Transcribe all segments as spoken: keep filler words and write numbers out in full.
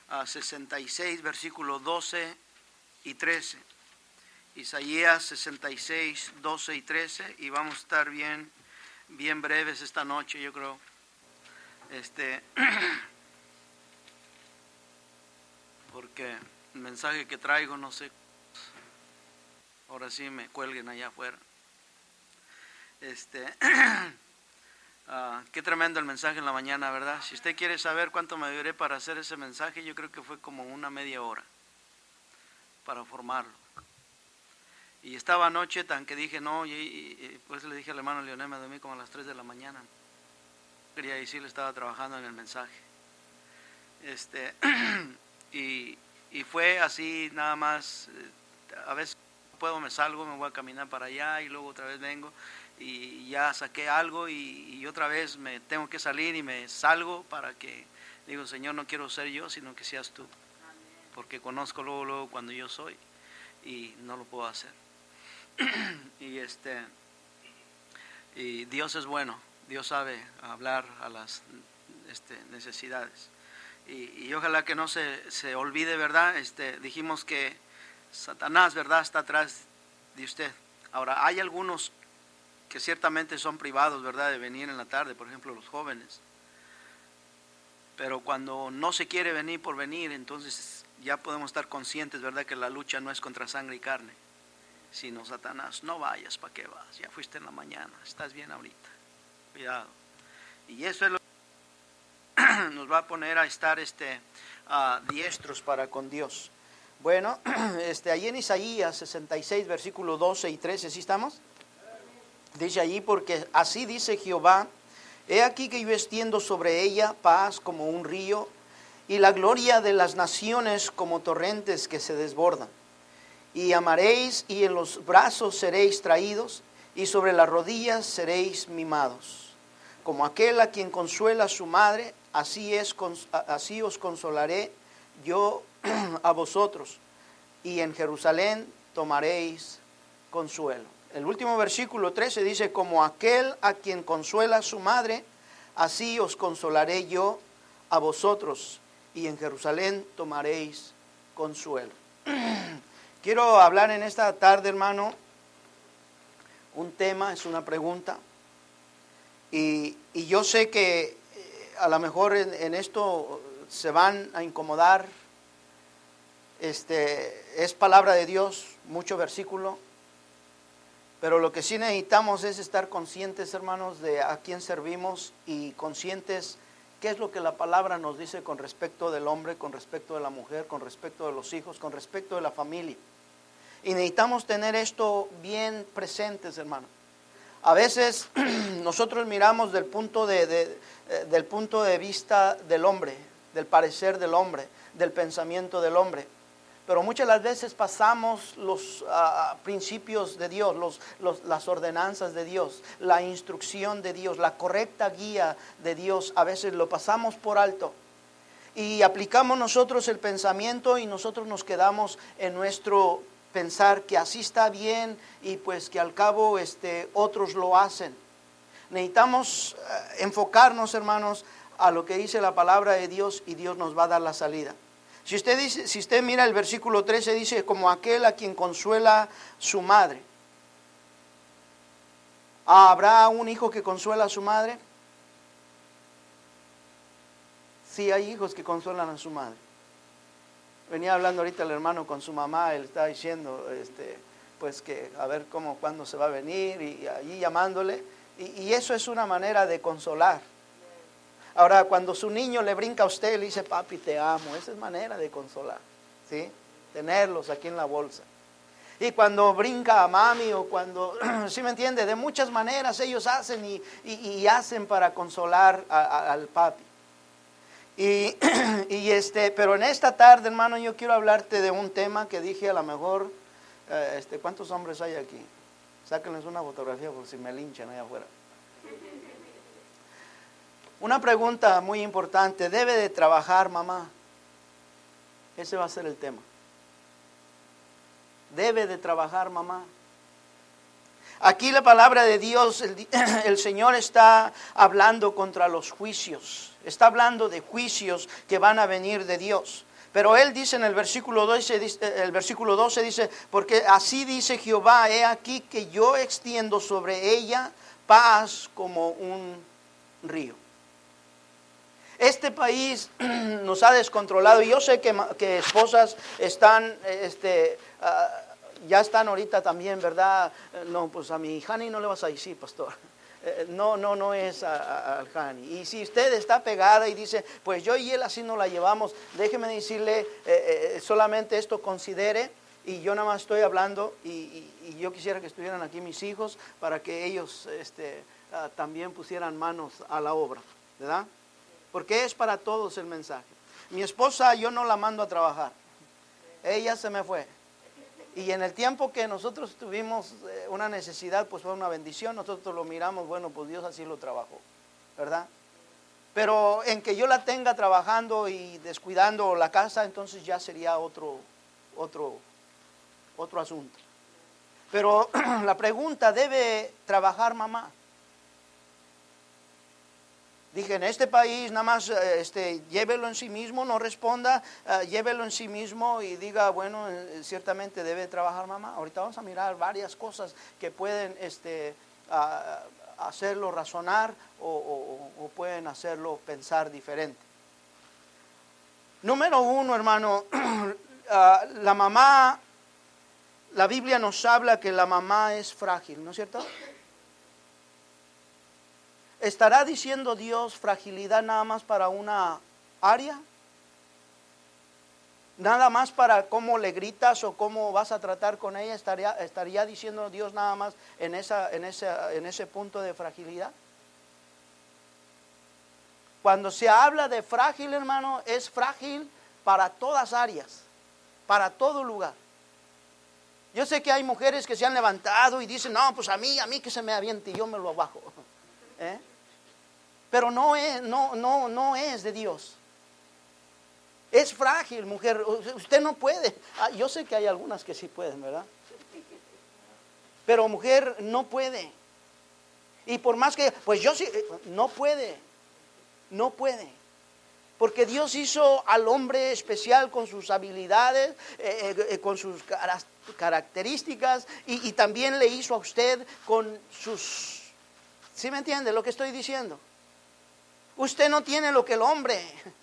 uh, sesenta y seis, versículos doce y trece. Isaías sesenta y seis, doce y trece, y vamos a estar bien, bien breves esta noche, yo creo. Este, porque el mensaje que traigo, no sé, ahora sí me cuelguen allá afuera. Este, uh, qué tremendo el mensaje en la mañana, ¿verdad? Si usted quiere saber cuánto me duré para hacer ese mensaje, yo creo que fue como una media hora para formarlo. Y estaba anoche tan que dije no, y, y, y pues le dije al hermano Leonel, me dormí como a las tres de la mañana. Quería decirle, estaba trabajando en el mensaje. Este, y, y fue así nada más, a veces puedo, me salgo, me voy a caminar para allá y luego otra vez vengo y ya saqué algo y, y otra vez me tengo que salir y me salgo para que, digo, Señor, no quiero ser yo, sino que seas tú. Porque conozco luego, luego cuando yo soy y no lo puedo hacer. y este y Dios es bueno, Dios sabe hablar a las este, necesidades y, y ojalá que no se, se olvide, ¿verdad? Este, dijimos que Satanás, ¿verdad?, está atrás de usted. Ahora, hay algunos que ciertamente son privados, ¿verdad?, de venir en la tarde, por ejemplo los jóvenes, pero cuando no se quiere venir por venir, entonces ya podemos estar conscientes, ¿verdad?, que la lucha no es contra sangre y carne, sino Satanás. No vayas, ¿para qué vas? Ya fuiste en la mañana, estás bien ahorita, cuidado. Y eso es lo que nos va a poner a estar este, uh, diestros para con Dios. Bueno, este, ahí en Isaías sesenta y seis, versículos doce y trece, ¿sí estamos? Dice allí, porque así dice Jehová, he aquí que yo extiendo sobre ella paz como un río, y la gloria de las naciones como torrentes que se desbordan. Y amaréis, y en los brazos seréis traídos, y sobre las rodillas seréis mimados. Como aquel a quien consuela a su madre, así, es, así os consolaré yo a vosotros, y en Jerusalén tomaréis consuelo. El último versículo trece dice, como aquel a quien consuela a su madre, así os consolaré yo a vosotros, y en Jerusalén tomaréis consuelo. Quiero hablar en esta tarde, hermano, un tema, es una pregunta, y, y yo sé que eh, a lo mejor en, en esto se van a incomodar. Este, es palabra de Dios, mucho versículo, pero lo que sí necesitamos es estar conscientes, hermanos, de a quién servimos y conscientes qué es lo que la palabra nos dice con respecto del hombre, con respecto de la mujer, con respecto de los hijos, con respecto de la familia. Y necesitamos tener esto bien presentes, hermano. A veces nosotros miramos del punto de, de, del punto de vista del hombre, del parecer del hombre, del pensamiento del hombre. Pero muchas las veces pasamos los uh, principios de Dios, los, los, las ordenanzas de Dios, la instrucción de Dios, la correcta guía de Dios. A veces lo pasamos por alto y aplicamos nosotros el pensamiento y nosotros nos quedamos en nuestro pensar que así está bien y pues que al cabo este, otros lo hacen. Necesitamos uh, enfocarnos, hermanos, a lo que dice la palabra de Dios y Dios nos va a dar la salida. Si usted dice, si usted mira el versículo trece, dice, como aquel a quien consuela su madre. ¿Habrá un hijo que consuela a su madre? Sí, hay hijos que consuelan a su madre. Venía hablando ahorita el hermano con su mamá, él estaba diciendo, este, pues que a ver cómo, cuándo se va a venir, y, y allí llamándole, y, y eso es una manera de consolar. Ahora, cuando su niño le brinca a usted y le dice, papi, te amo, esa es manera de consolar, ¿sí? Tenerlos aquí en la bolsa. Y cuando brinca a mami o cuando, ¿sí me entiende? De muchas maneras ellos hacen y, y, y hacen para consolar a, a, al papi. Y, y este, pero en esta tarde, hermano, yo quiero hablarte de un tema que dije a lo mejor, eh, este, ¿cuántos hombres hay aquí? Sáquenles una fotografía por si me linchan allá afuera. Una pregunta muy importante, ¿debe de trabajar mamá? Ese va a ser el tema. ¿Debe de trabajar mamá? Aquí la palabra de Dios, el, el Señor está hablando contra los juicios. Está hablando de juicios que van a venir de Dios. Pero él dice en el versículo doce, el versículo doce dice, porque así dice Jehová, he aquí que yo extiendo sobre ella paz como un río. Este país nos ha descontrolado y yo sé que, que esposas están, este, uh, ya están ahorita también, ¿verdad? No, pues a mi Hani no le vas a decir, pastor. No, no, no es al Hani. Y si usted está pegada y dice, pues yo y él así no la llevamos, déjeme decirle, eh, eh, solamente esto considere, y yo nada más estoy hablando, y, y, y yo quisiera que estuvieran aquí mis hijos, para que ellos este, uh, también pusieran manos a la obra, ¿verdad? Porque es para todos el mensaje. Mi esposa yo no la mando a trabajar, ella se me fue. Y en el tiempo que nosotros tuvimos una necesidad, pues fue una bendición. Nosotros lo miramos, bueno, pues Dios así lo trabajó, ¿verdad? Pero en que yo la tenga trabajando y descuidando la casa, entonces ya sería otro, otro, otro asunto. Pero la pregunta, ¿debe trabajar mamá? Dije, en este país nada más este, llévelo en sí mismo, no responda, uh, llévelo en sí mismo y diga, bueno, eh, ciertamente debe trabajar mamá. Ahorita vamos a mirar varias cosas que pueden este, uh, hacerlo razonar o, o, o pueden hacerlo pensar diferente. Número uno, hermano, uh, la mamá, la Biblia nos habla que la mamá es frágil, ¿no es cierto? ¿Estará diciendo Dios fragilidad nada más para una área? ¿Nada más para cómo le gritas o cómo vas a tratar con ella? ¿Estaría, estaría diciendo Dios nada más en, esa, en, esa, en ese punto de fragilidad? Cuando se habla de frágil, hermano, es frágil para todas áreas, para todo lugar. Yo sé que hay mujeres que se han levantado y dicen, no, pues a mí, a mí que se me aviente y yo me lo bajo. ¿Eh? Pero no es, no, no, no es de Dios. Es frágil, mujer. Usted no puede. Ah, yo sé que hay algunas que sí pueden, ¿verdad? Pero mujer no puede. Y por más que, pues yo sí, no puede. No puede. Porque Dios hizo al hombre especial con sus habilidades, eh, eh, con sus características, y, y también le hizo a usted con sus... ¿Sí me entiende lo que estoy diciendo? Usted no tiene lo que el hombre.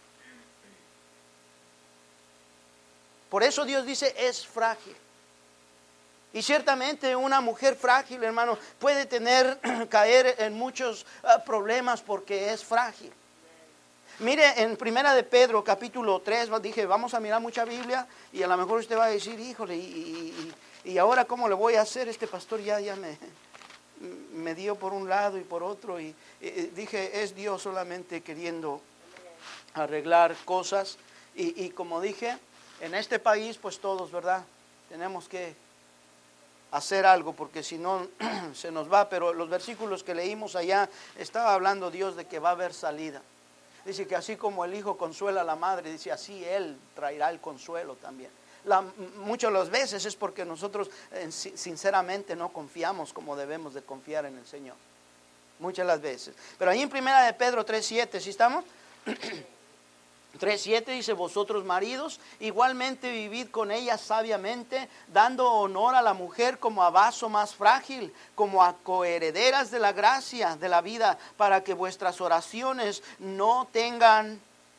Por eso Dios dice, es frágil. Y ciertamente una mujer frágil, hermano, puede tener, caer en muchos uh, problemas porque es frágil. Mire, en Primera de Pedro, capítulo tres, dije, vamos a mirar mucha Biblia, y a lo mejor usted va a decir, híjole, y, y, y ahora cómo le voy a hacer, este pastor ya, ya me... me dio por un lado y por otro, y, y dije, es Dios solamente queriendo arreglar cosas, y, y como dije, en este país pues todos, ¿verdad? Tenemos que hacer algo, porque si no se nos va. Pero los versículos que leímos allá, estaba hablando Dios de que va a haber salida. Dice que así como el hijo consuela a la madre, dice así Él traerá el consuelo también. La, muchas de las veces es porque nosotros eh, sinceramente no confiamos como debemos de confiar en el Señor. Muchas las veces. Pero ahí en Primera de Pedro tres siete, ¿sí estamos? tres siete dice, vosotros maridos, igualmente vivid con ella sabiamente, dando honor a la mujer como a vaso más frágil, como a coherederas de la gracia de la vida, para que vuestras oraciones no tengan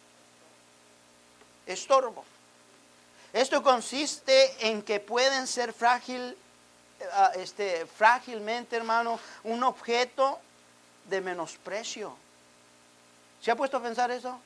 estorbo. Esto consiste en que pueden ser frágil, este, frágilmente, hermano, un objeto de menosprecio. ¿Se ha puesto a pensar eso?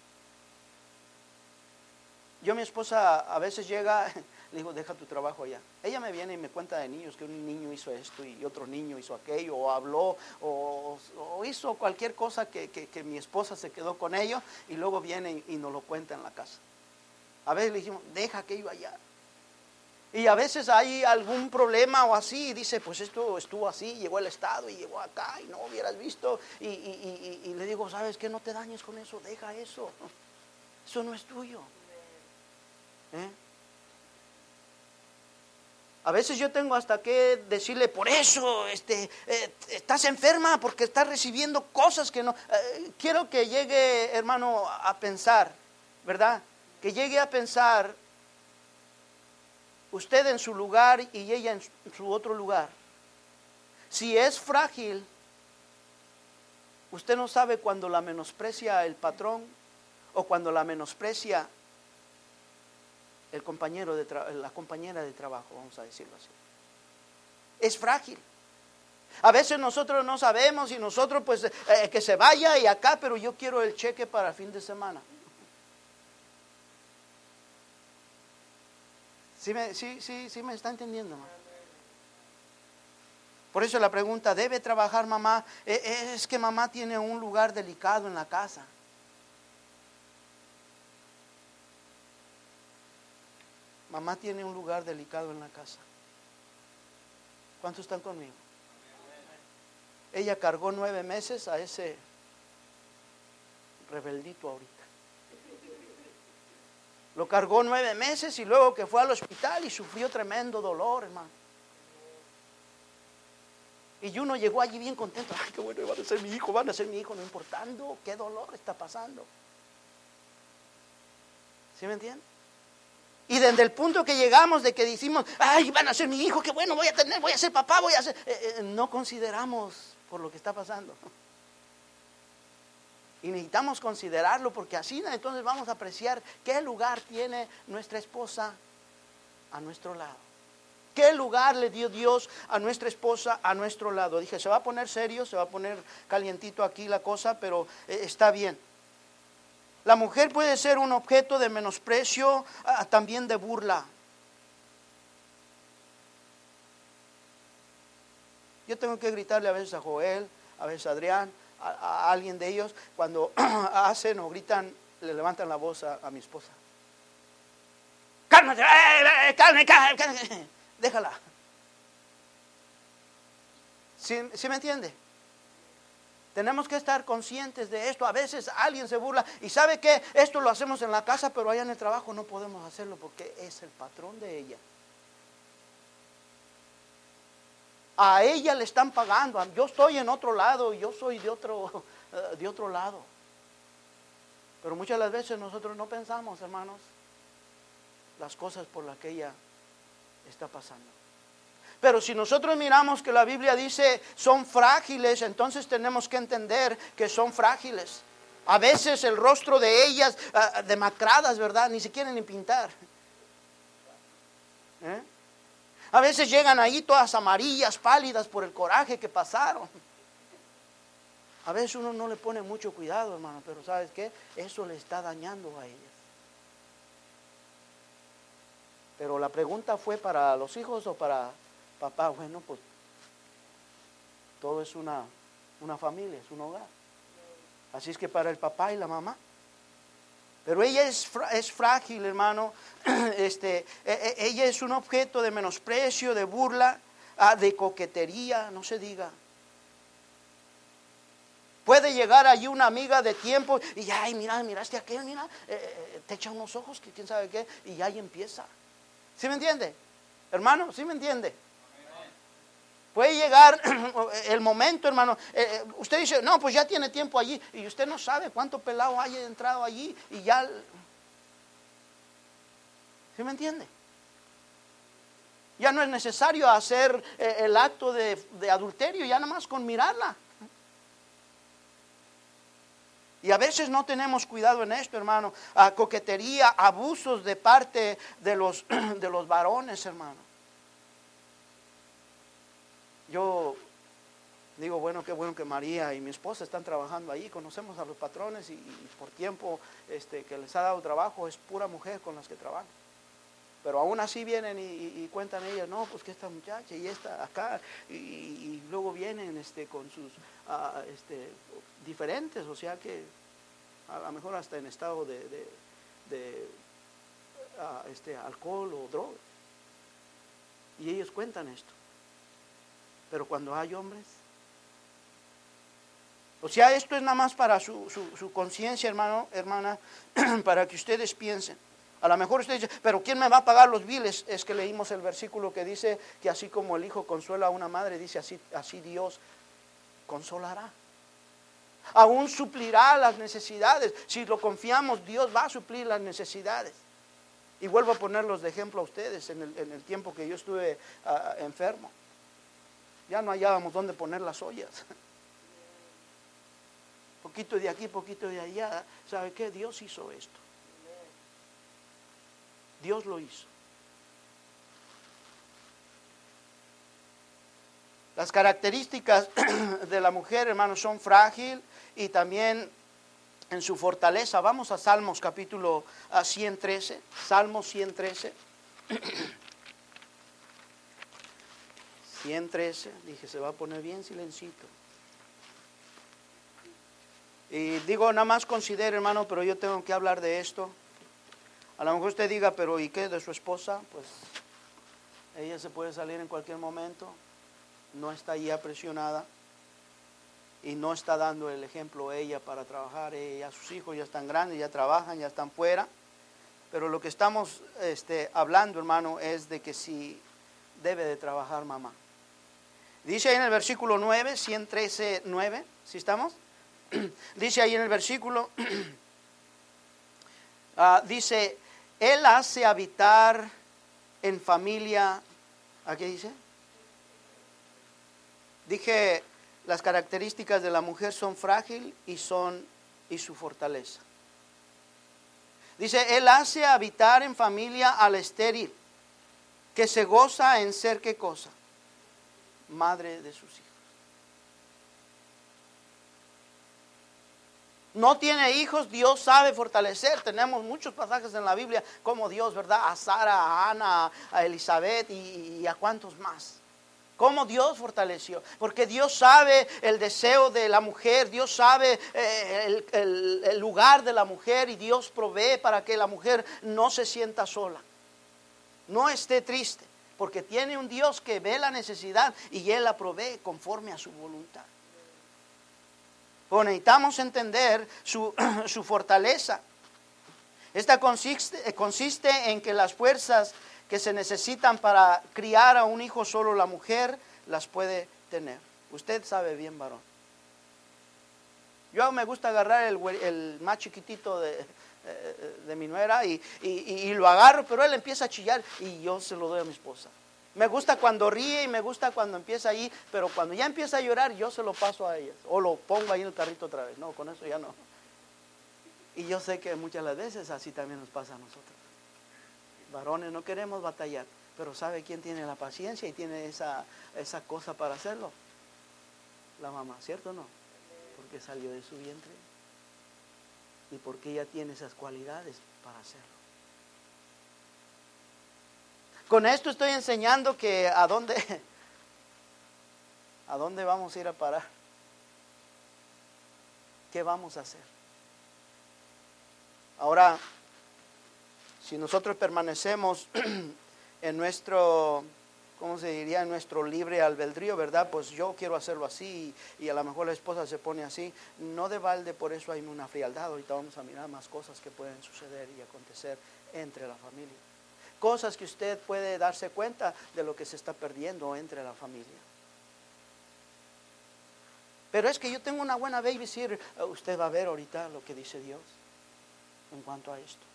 Yo, mi esposa a veces llega, le digo, deja tu trabajo allá. Ella me viene y me cuenta de niños, que un niño hizo esto y otro niño hizo aquello, o habló, o, o hizo cualquier cosa que, que, que mi esposa se quedó con ello, y luego viene y nos lo cuenta en la casa. A veces le dijimos, deja que iba allá. Y a veces hay algún problema o así, y dice, pues esto estuvo así, llegó al estado y llegó acá, y no hubieras visto. Y, y, y, y le digo, ¿sabes qué? No te dañes con eso, deja eso. Eso no es tuyo. ¿Eh? A veces yo tengo hasta que decirle, por eso este, eh, estás enferma, porque estás recibiendo cosas que no. Eh, quiero que llegue, hermano, a pensar, ¿verdad? que llegue a pensar usted en su lugar y ella en su otro lugar. Si es frágil, usted no sabe cuando la menosprecia el patrón o cuando la menosprecia el compañero de tra- la compañera de trabajo, vamos a decirlo así. Es frágil. A veces nosotros no sabemos y nosotros pues eh, que se vaya y acá, pero yo quiero el cheque para el fin de semana. ¿Sí me, sí, sí, sí me está entendiendo, mamá? Por eso la pregunta, ¿debe trabajar mamá? Eh, es que mamá tiene un lugar delicado en la casa. Mamá tiene un lugar delicado en la casa. ¿Cuántos están conmigo? Ella cargó nueve meses a ese rebeldito ahorita. Lo cargó nueve meses y luego que fue al hospital y sufrió tremendo dolor, hermano. Y uno llegó allí bien contento. Ay, qué bueno, van a ser mi hijo, van a ser mi hijo, no importando qué dolor está pasando. ¿Sí me entienden? Y desde el punto que llegamos de que decimos, ay, van a ser mi hijo, qué bueno, voy a tener, voy a ser papá, voy a ser... Eh, eh, no consideramos por lo que está pasando. Y necesitamos considerarlo porque así entonces vamos a apreciar qué lugar tiene nuestra esposa a nuestro lado. ¿Qué lugar le dio Dios a nuestra esposa a nuestro lado? Dije, se va a poner serio, se va a poner calientito aquí la cosa, pero eh, está bien. La mujer puede ser un objeto de menosprecio, ah, también de burla. Yo tengo que gritarle a veces a Joel, a veces a Adrián, a, a alguien de ellos, cuando hacen o gritan, le levantan la voz a, a mi esposa. ¡Cálmate! ¡Eh, eh, cálmate, cálmate! Déjala. ¿Sí, ¿Sí me entiende? Tenemos que estar conscientes de esto. A veces alguien se burla y sabe que esto lo hacemos en la casa, pero allá en el trabajo no podemos hacerlo porque es el patrón de ella. A ella le están pagando. Yo estoy en otro lado, yo soy de otro, de otro lado. Pero muchas de las veces nosotros no pensamos, hermanos, las cosas por las que ella está pasando. Pero si nosotros miramos que la Biblia dice son frágiles, entonces tenemos que entender que son frágiles. A veces el rostro de ellas, uh, demacradas, ¿verdad? Ni se quieren ni pintar. ¿Eh? A veces llegan ahí todas amarillas, pálidas por el coraje que pasaron. A veces uno no le pone mucho cuidado, hermano, pero ¿sabes qué? Eso le está dañando a ellas. Pero la pregunta fue para los hijos o para papá. Bueno, pues todo es una, una familia, es un hogar. Así es que para el papá y la mamá. Pero ella es, es frágil, hermano. Este, ella es un objeto de menosprecio, de burla, de coquetería, no se diga. Puede llegar allí una amiga de tiempo y ay, mira, miraste a aquel, mira, eh, te echa unos ojos, que quién sabe qué, y ya ahí empieza. ¿Sí me entiende? Hermano, ¿sí me entiende? Puede llegar el momento, hermano. Eh, usted dice, no, pues ya tiene tiempo allí. Y usted no sabe cuánto pelado haya entrado allí. Y ya. ¿Sí me entiende? Ya no es necesario hacer eh, el acto de, de adulterio, ya nada más con mirarla. Y a veces no tenemos cuidado en esto, hermano. A coquetería, abusos de parte de los, de los varones, hermano. Yo digo, bueno, qué bueno que María y mi esposa están trabajando ahí, conocemos a los patrones y, y por tiempo este, que les ha dado trabajo es pura mujer con las que trabajan. Pero aún así vienen y, y, y cuentan ellas, no, pues que esta muchacha y esta acá, y, y luego vienen este, con sus uh, este, diferentes, o sea que a lo mejor hasta en estado de, de, de uh, este, alcohol o droga. Y ellos cuentan esto. Pero cuando hay hombres, o sea, esto es nada más para su, su, su conciencia, hermano, hermana, para que ustedes piensen. A lo mejor ustedes dicen, pero ¿quién me va a pagar los biles? Es que leímos el versículo que dice que así como el hijo consuela a una madre, dice así, así Dios consolará. Aún suplirá las necesidades. Si lo confiamos, Dios va a suplir las necesidades. Y vuelvo a ponerlos de ejemplo a ustedes en el, en el tiempo que yo estuve uh, enfermo. Ya no hallábamos dónde poner las ollas. Poquito de aquí, poquito de allá. ¿Sabe qué? Dios hizo esto. Dios lo hizo. Las características de la mujer, hermanos, son frágil y también en su fortaleza. Vamos a Salmos capítulo ciento trece. Salmos ciento trece. ciento trece. Dije, se va a poner bien silencito. Y digo, nada más considere, hermano, pero yo tengo que hablar de esto. A lo mejor usted diga, pero ¿y qué de su esposa? Pues ella se puede salir en cualquier momento. No está ya presionada. Y no está dando el ejemplo ella para trabajar. Ella, sus hijos ya están grandes, ya trabajan, ya están fuera. Pero lo que estamos este, hablando, hermano, es de que sí debe de trabajar mamá. Dice ahí en el versículo nueve, ciento trece, nueve, ¿sí estamos? Dice ahí en el versículo, uh, dice, Él hace habitar en familia, ¿a qué dice? Dije, las características de la mujer son frágil y son y su fortaleza. Dice, Él hace habitar en familia al estéril, que se goza en ser ¿qué cosa? Madre de sus hijos. No tiene hijos, Dios sabe fortalecer. Tenemos muchos pasajes en la Biblia como Dios, ¿verdad? A Sara, a Ana, a Elizabeth y, y a cuantos más. Cómo Dios fortaleció, porque Dios sabe el deseo de la mujer, Dios sabe eh, el, el, el lugar de la mujer y Dios provee para que la mujer no se sienta sola, no esté triste, porque tiene un Dios que ve la necesidad y Él la provee conforme a su voluntad. Pues necesitamos entender su, su fortaleza. Esta consiste, consiste en que las fuerzas que se necesitan para criar a un hijo solo la mujer las puede tener. Usted sabe bien, varón. Yo me gusta agarrar el, el más chiquitito de, de mi nuera y, y, y lo agarro, pero él empieza a chillar y yo se lo doy a mi esposa. Me gusta cuando ríe y me gusta cuando empieza ahí, pero cuando ya empieza a llorar yo se lo paso a ella. O lo pongo ahí en el carrito otra vez. No, con eso ya no. Y yo sé que muchas las veces así también nos pasa a nosotros. Varones no queremos batallar, pero ¿sabe quién tiene la paciencia y tiene esa, esa cosa para hacerlo? La mamá, ¿cierto o no? Porque salió de su vientre y porque ella tiene esas cualidades para hacerlo. Con esto estoy enseñando que a dónde, a dónde vamos a ir a parar. ¿Qué vamos a hacer? Ahora, si nosotros permanecemos en nuestro, ¿cómo se diría? En nuestro libre albedrío, ¿verdad? Pues yo quiero hacerlo así y, y a lo mejor la esposa se pone así. No de balde por eso hay una frialdad. Ahorita vamos a mirar más cosas que pueden suceder y acontecer entre la familia. Cosas que usted puede darse cuenta de lo que se está perdiendo entre la familia. Pero es que yo tengo una buena babysitter. Usted va a ver ahorita lo que dice Dios en cuanto a esto.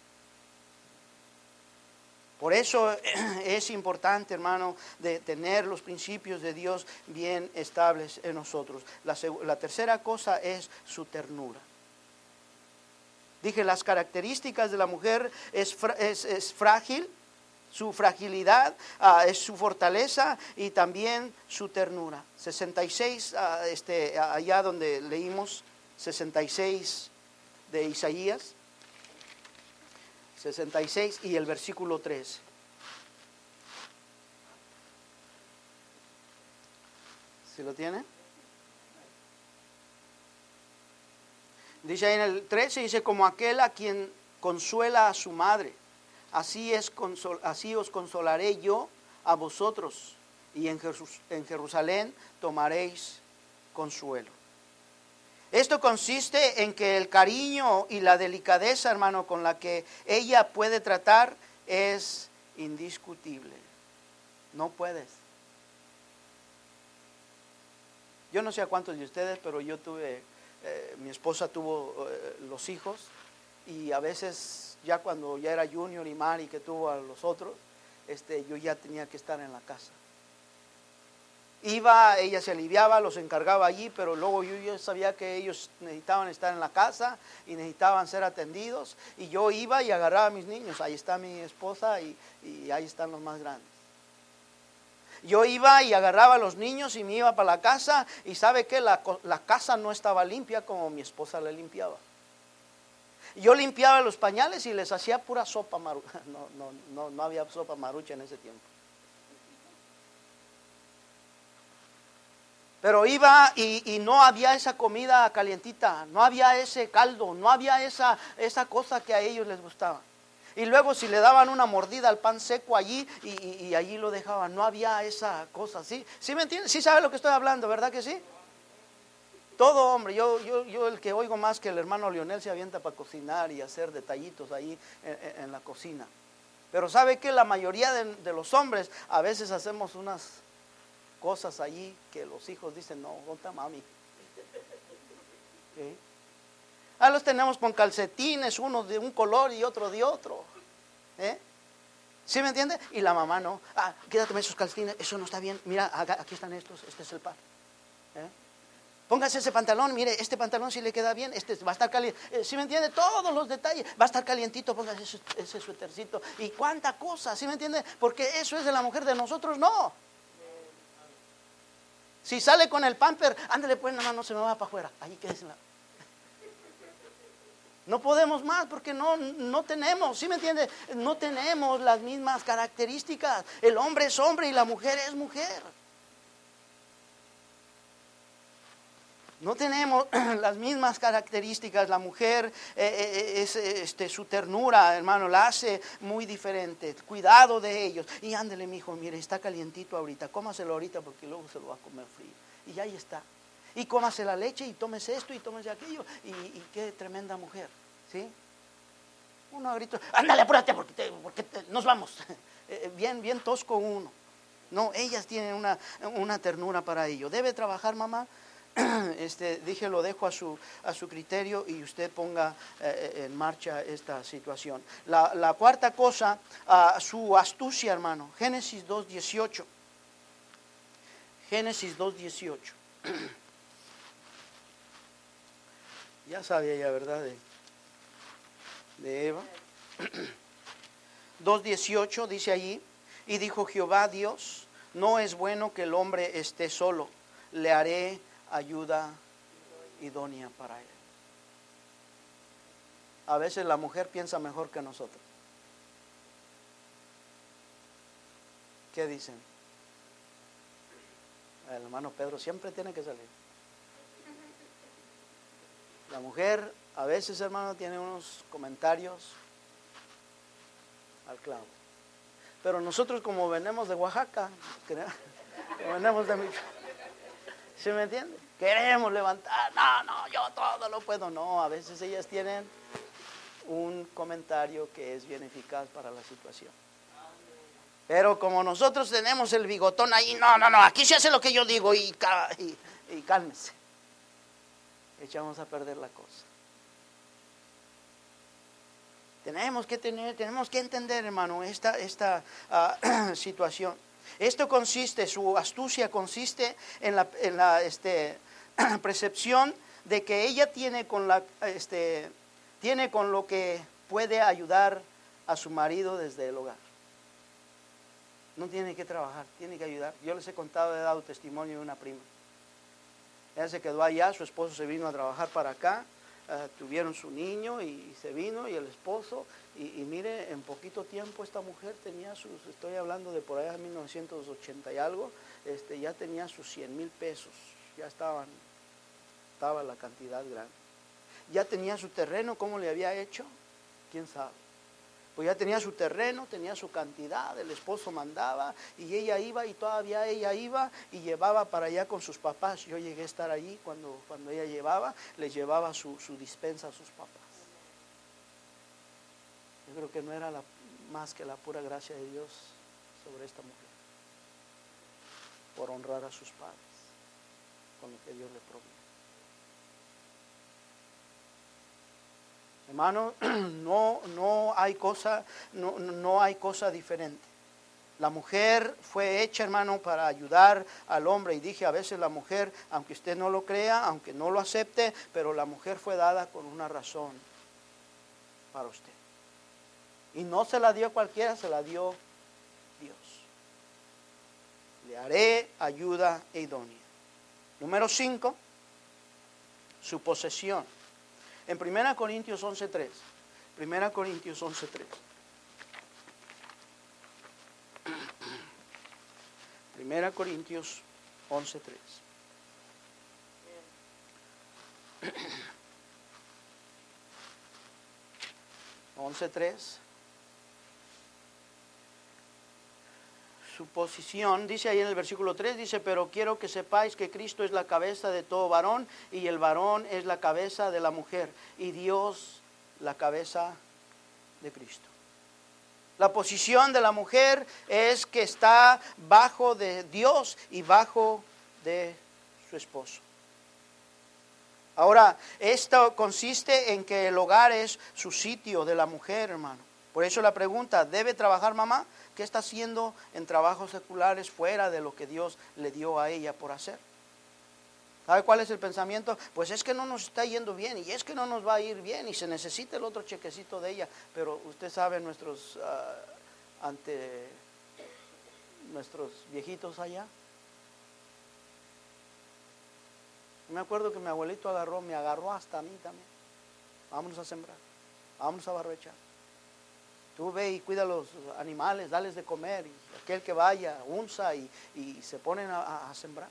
Por eso es importante, hermano, de tener los principios de Dios bien estables en nosotros. La, la tercera cosa es su ternura. Dije, las características de la mujer es, es, es frágil, su fragilidad, uh, es su fortaleza y también su ternura. sesenta y seis, uh, este, allá donde leímos, sesenta y seis de Isaías. sesenta y seis y el versículo trece. ¿Sí lo tiene? Dice ahí en el trece, dice, como aquel a quien consuela a su madre, así, es, así os consolaré yo a vosotros, y en, Jesús, en Jerusalén tomaréis consuelo. Esto consiste en que el cariño y la delicadeza, hermano, con la que ella puede tratar es indiscutible. No puedes. Yo no sé a cuántos de ustedes, pero yo tuve eh, mi esposa tuvo eh, los hijos, y a veces ya cuando ya era Junior y Mari que tuvo a los otros, este, yo ya tenía que estar en la casa. Iba, ella se aliviaba, los encargaba allí, pero luego yo, yo sabía que ellos necesitaban estar en la casa y necesitaban ser atendidos, y yo iba y agarraba a mis niños. Ahí está mi esposa y, y ahí están los más grandes. Yo iba y agarraba a los niños y me iba para la casa, y sabe que la, la casa no estaba limpia como mi esposa la limpiaba. Yo limpiaba los pañales y les hacía pura sopa marucha. No, no, no, no había sopa marucha en ese tiempo. Pero iba y, y no había esa comida calientita, no había ese caldo, no había esa, esa cosa que a ellos les gustaba. Y luego si le daban una mordida al pan seco allí, y, y, y allí lo dejaban, no había esa cosa, ¿sí? ¿Sí me entiendes? ¿Sí sabe lo que estoy hablando, verdad que sí? Todo hombre, yo, yo, yo el que oigo más que el hermano Lionel se avienta para cocinar y hacer detallitos ahí en, en la cocina. Pero sabe que la mayoría de, de los hombres a veces hacemos unas cosas allí que los hijos dicen, no, conta mami. ¿Sí? Ah, los tenemos con calcetines, unos de un color y otro de otro. ¿Eh? ¿Sí me entiende? Y la mamá no. Ah, quédate esos calcetines, eso no está bien. Mira, aquí están estos, este es el par. ¿Eh? Póngase ese pantalón, mire, este pantalón si le queda bien, este va a estar caliente. Eh, ¿Sí me entiende? Todos los detalles. Va a estar calientito, póngase ese, ese suétercito. Y cuánta cosa, ¿sí me entiende? Porque eso es de la mujer, de nosotros no. Si sale con el pamper, ándale pues, nada más no se me va para afuera. Ahí quédese. No podemos más porque no, no tenemos, ¿sí me entiende? No tenemos las mismas características. El hombre es hombre y la mujer es mujer. No tenemos las mismas características. La mujer, eh, es, este, su ternura, hermano, la hace muy diferente. Cuidado de ellos. Y ándele, mi hijo, mire, está calientito ahorita. Cómaselo ahorita porque luego se lo va a comer frío. Y ahí está. Y cómase la leche y tómese esto y tómese aquello. Y, y qué tremenda mujer, ¿sí? Uno grita, ándale, apúrate porque, te, porque te, nos vamos. Bien, bien tosco uno. No, ellas tienen una, una ternura para ello. ¿Debe trabajar, mamá? Este, dije, lo dejo a su, a su criterio y usted ponga eh, en marcha esta situación. La, la cuarta cosa, uh, su astucia, hermano. Génesis dos dieciocho. Génesis dos dieciocho. Ya sabía ya, ¿verdad? De, de Eva. dos dieciocho dice allí, y dijo Jehová Dios, no es bueno que el hombre esté solo, le haré ayuda idónea para él. A veces la mujer piensa mejor que nosotros. ¿Qué dicen? El hermano Pedro siempre tiene que salir. La mujer a veces, hermano, tiene unos comentarios al clavo. Pero nosotros, como venimos de Oaxaca, venimos de Michoacán, ¿sí me entiende? Queremos levantar, no, no, yo todo lo puedo. No, a veces ellas tienen un comentario que es bien eficaz para la situación. Pero como nosotros tenemos el bigotón ahí, no, no, no, aquí se hace lo que yo digo y, y, y cálmese. Echamos a perder la cosa. Tenemos que tener, tenemos que entender, hermano, esta, esta uh, situación. Esto consiste, su astucia consiste en la, en la este, percepción de que ella tiene con la, este, tiene con lo que puede ayudar a su marido desde el hogar. No tiene que trabajar, tiene que ayudar. Yo les he contado, he dado testimonio de una prima. Ella se quedó allá, su esposo se vino a trabajar para acá, uh, tuvieron su niño y, y se vino, y el esposo, y, y mire, en poquito tiempo esta mujer tenía sus, estoy hablando de por allá mil novecientos ochenta y algo, este, ya tenía sus cien mil pesos, ya estaban, estaba la cantidad grande. Ya tenía su terreno, ¿cómo le había hecho? ¿Quién sabe? Pues ya tenía su terreno, tenía su cantidad, el esposo mandaba y ella iba, y todavía ella iba y llevaba para allá con sus papás. Yo llegué a estar allí cuando, cuando ella llevaba, les llevaba su, su dispensa a sus papás. Yo creo que no era la, más que la pura gracia de Dios sobre esta mujer, por honrar a sus padres con lo que Dios le prometió. Hermano, no, no hay cosa, no, no hay cosa diferente. La mujer fue hecha, hermano, para ayudar al hombre. Y dije, a veces la mujer, aunque usted no lo crea, aunque no lo acepte, pero la mujer fue dada con una razón para usted. Y no se la dio cualquiera, se la dio Dios. Le haré ayuda idónea. Número cinco, su posesión. En primera Corintios once tres. primera Corintios once tres. primera Corintios once tres. once tres. Su posición, dice ahí en el versículo tres, dice, pero quiero que sepáis que Cristo es la cabeza de todo varón y el varón es la cabeza de la mujer y Dios la cabeza de Cristo. La posición de la mujer es que está bajo de Dios y bajo de su esposo. Ahora, esto consiste en que el hogar es su sitio de la mujer, hermano. Por eso la pregunta, ¿debe trabajar mamá? ¿Qué está haciendo en trabajos seculares fuera de lo que Dios le dio a ella por hacer? ¿Sabe cuál es el pensamiento? Pues es que no nos está yendo bien y es que no nos va a ir bien y se necesita el otro chequecito de ella. Pero usted sabe, nuestros, uh, ante nuestros viejitos allá. Me acuerdo que mi abuelito agarró, me agarró hasta a mí también. Vámonos a sembrar, vámonos a barrechar. Tú ve y cuida a los animales, dales de comer. Y aquel que vaya, unza y, y se ponen a, a sembrar.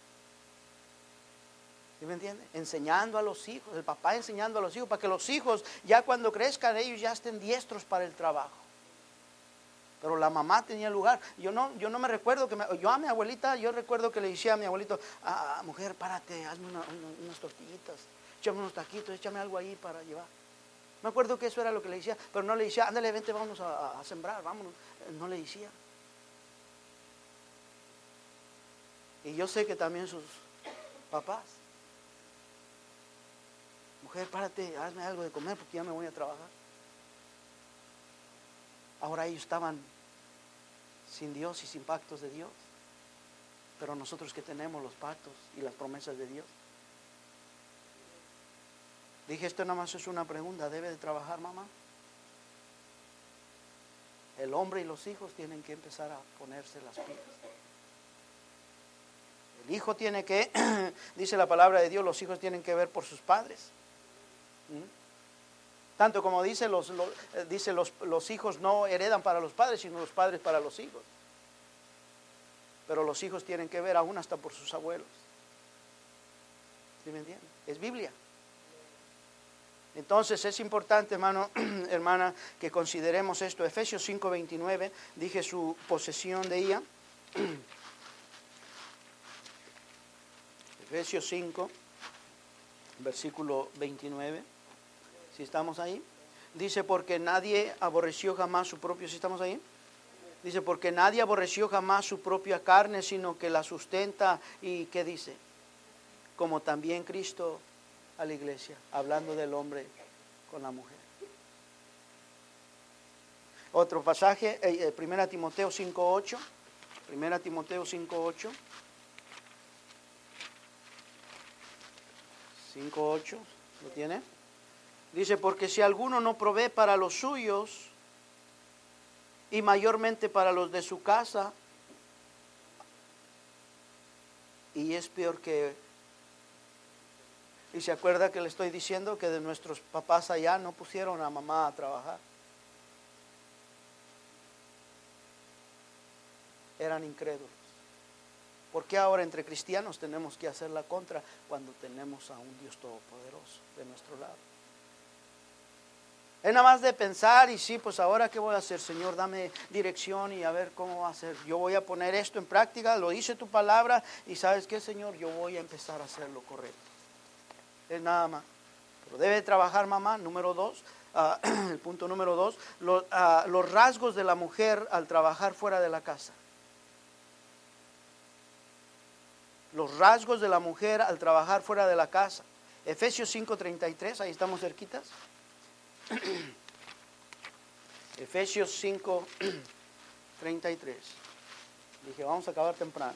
¿Sí me entiende? Enseñando a los hijos, el papá enseñando a los hijos, para que los hijos ya cuando crezcan ellos ya estén diestros para el trabajo. Pero la mamá tenía lugar. Yo no, yo no me recuerdo que me, yo a mi abuelita, yo recuerdo que le decía a mi abuelito, ah, mujer, párate, hazme una, una, unas tortillitas, échame unos taquitos, échame algo ahí para llevar. Me acuerdo que eso era lo que le decía, pero no le decía, ándale, vente, vámonos a, a sembrar, vámonos. No le decía. Y yo sé que también sus papás, mujer, párate, hazme algo de comer porque ya me voy a trabajar. Ahora ellos estaban sin Dios y sin pactos de Dios. Pero nosotros que tenemos los pactos y las promesas de Dios. Dije, esto nada más es una pregunta, ¿debe de trabajar mamá? El hombre y los hijos tienen que empezar a ponerse las pilas. El hijo tiene que, dice la palabra de Dios, los hijos tienen que ver por sus padres. ¿Mm? Tanto como dice, los, los, dice los, los hijos no heredan para los padres, sino los padres para los hijos. Pero los hijos tienen que ver aún hasta por sus abuelos. ¿Sí me entienden? Es Biblia. Entonces es importante, hermano, hermana, que consideremos esto. Efesios cinco veintinueve, dije su posesión de ella. Efesios cinco, versículo veintinueve. Si estamos ahí. Dice, porque nadie aborreció jamás su propio, si estamos ahí. Dice, porque nadie aborreció jamás su propia carne, sino que la sustenta. ¿Y qué dice? Como también Cristo a la iglesia, hablando del hombre con la mujer. Otro pasaje, eh, primera Timoteo cinco ocho. primera Timoteo cinco ocho. cinco ocho, ¿lo tiene? Dice, porque si alguno no provee para los suyos, y mayormente para los de su casa, y es peor que... Y se acuerda que le estoy diciendo que de nuestros papás allá no pusieron a mamá a trabajar. Eran incrédulos. ¿Por qué ahora entre cristianos tenemos que hacer la contra cuando tenemos a un Dios todopoderoso de nuestro lado? Es nada más de pensar y sí, pues ahora qué voy a hacer, Señor, dame dirección y a ver cómo va a hacer. Yo voy a poner esto en práctica, lo dice tu palabra y ¿sabes qué, Señor? Yo voy a empezar a hacer lo correcto. Es nada más. Pero debe trabajar mamá. Número dos, uh, el punto número dos, lo, uh, los rasgos de la mujer al trabajar fuera de la casa. Los rasgos de la mujer al trabajar fuera de la casa. Efesios cinco treinta y tres, ahí estamos cerquitas. Efesios cinco, treinta y tres. Dije, vamos a acabar temprano.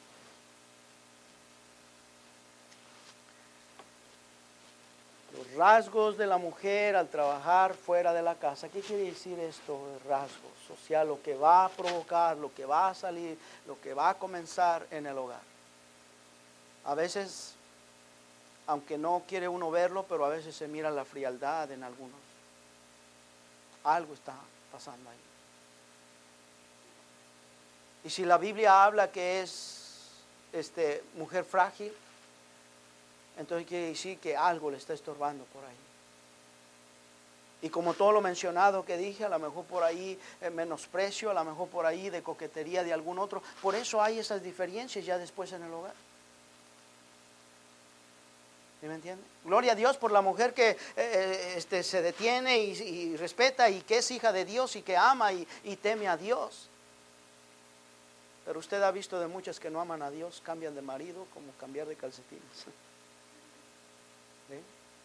Los rasgos de la mujer al trabajar fuera de la casa. ¿Qué quiere decir esto de rasgos? O sea, lo que va a provocar, lo que va a salir, lo que va a comenzar en el hogar. A veces, aunque no quiere uno verlo, pero a veces se mira la frialdad en algunos. Algo está pasando ahí. Y si la Biblia habla que es este, mujer frágil, entonces quiere decir que algo le está estorbando por ahí. Y como todo lo mencionado que dije, a lo mejor por ahí eh, menosprecio, a lo mejor por ahí de coquetería de algún otro. Por eso hay esas diferencias ya después en el hogar. ¿Sí me entiende? Gloria a Dios por la mujer que eh, este, se detiene y, y respeta y que es hija de Dios y que ama y, y teme a Dios. Pero usted ha visto de muchas que no aman a Dios, cambian de marido como cambiar de calcetines. ¿Sí?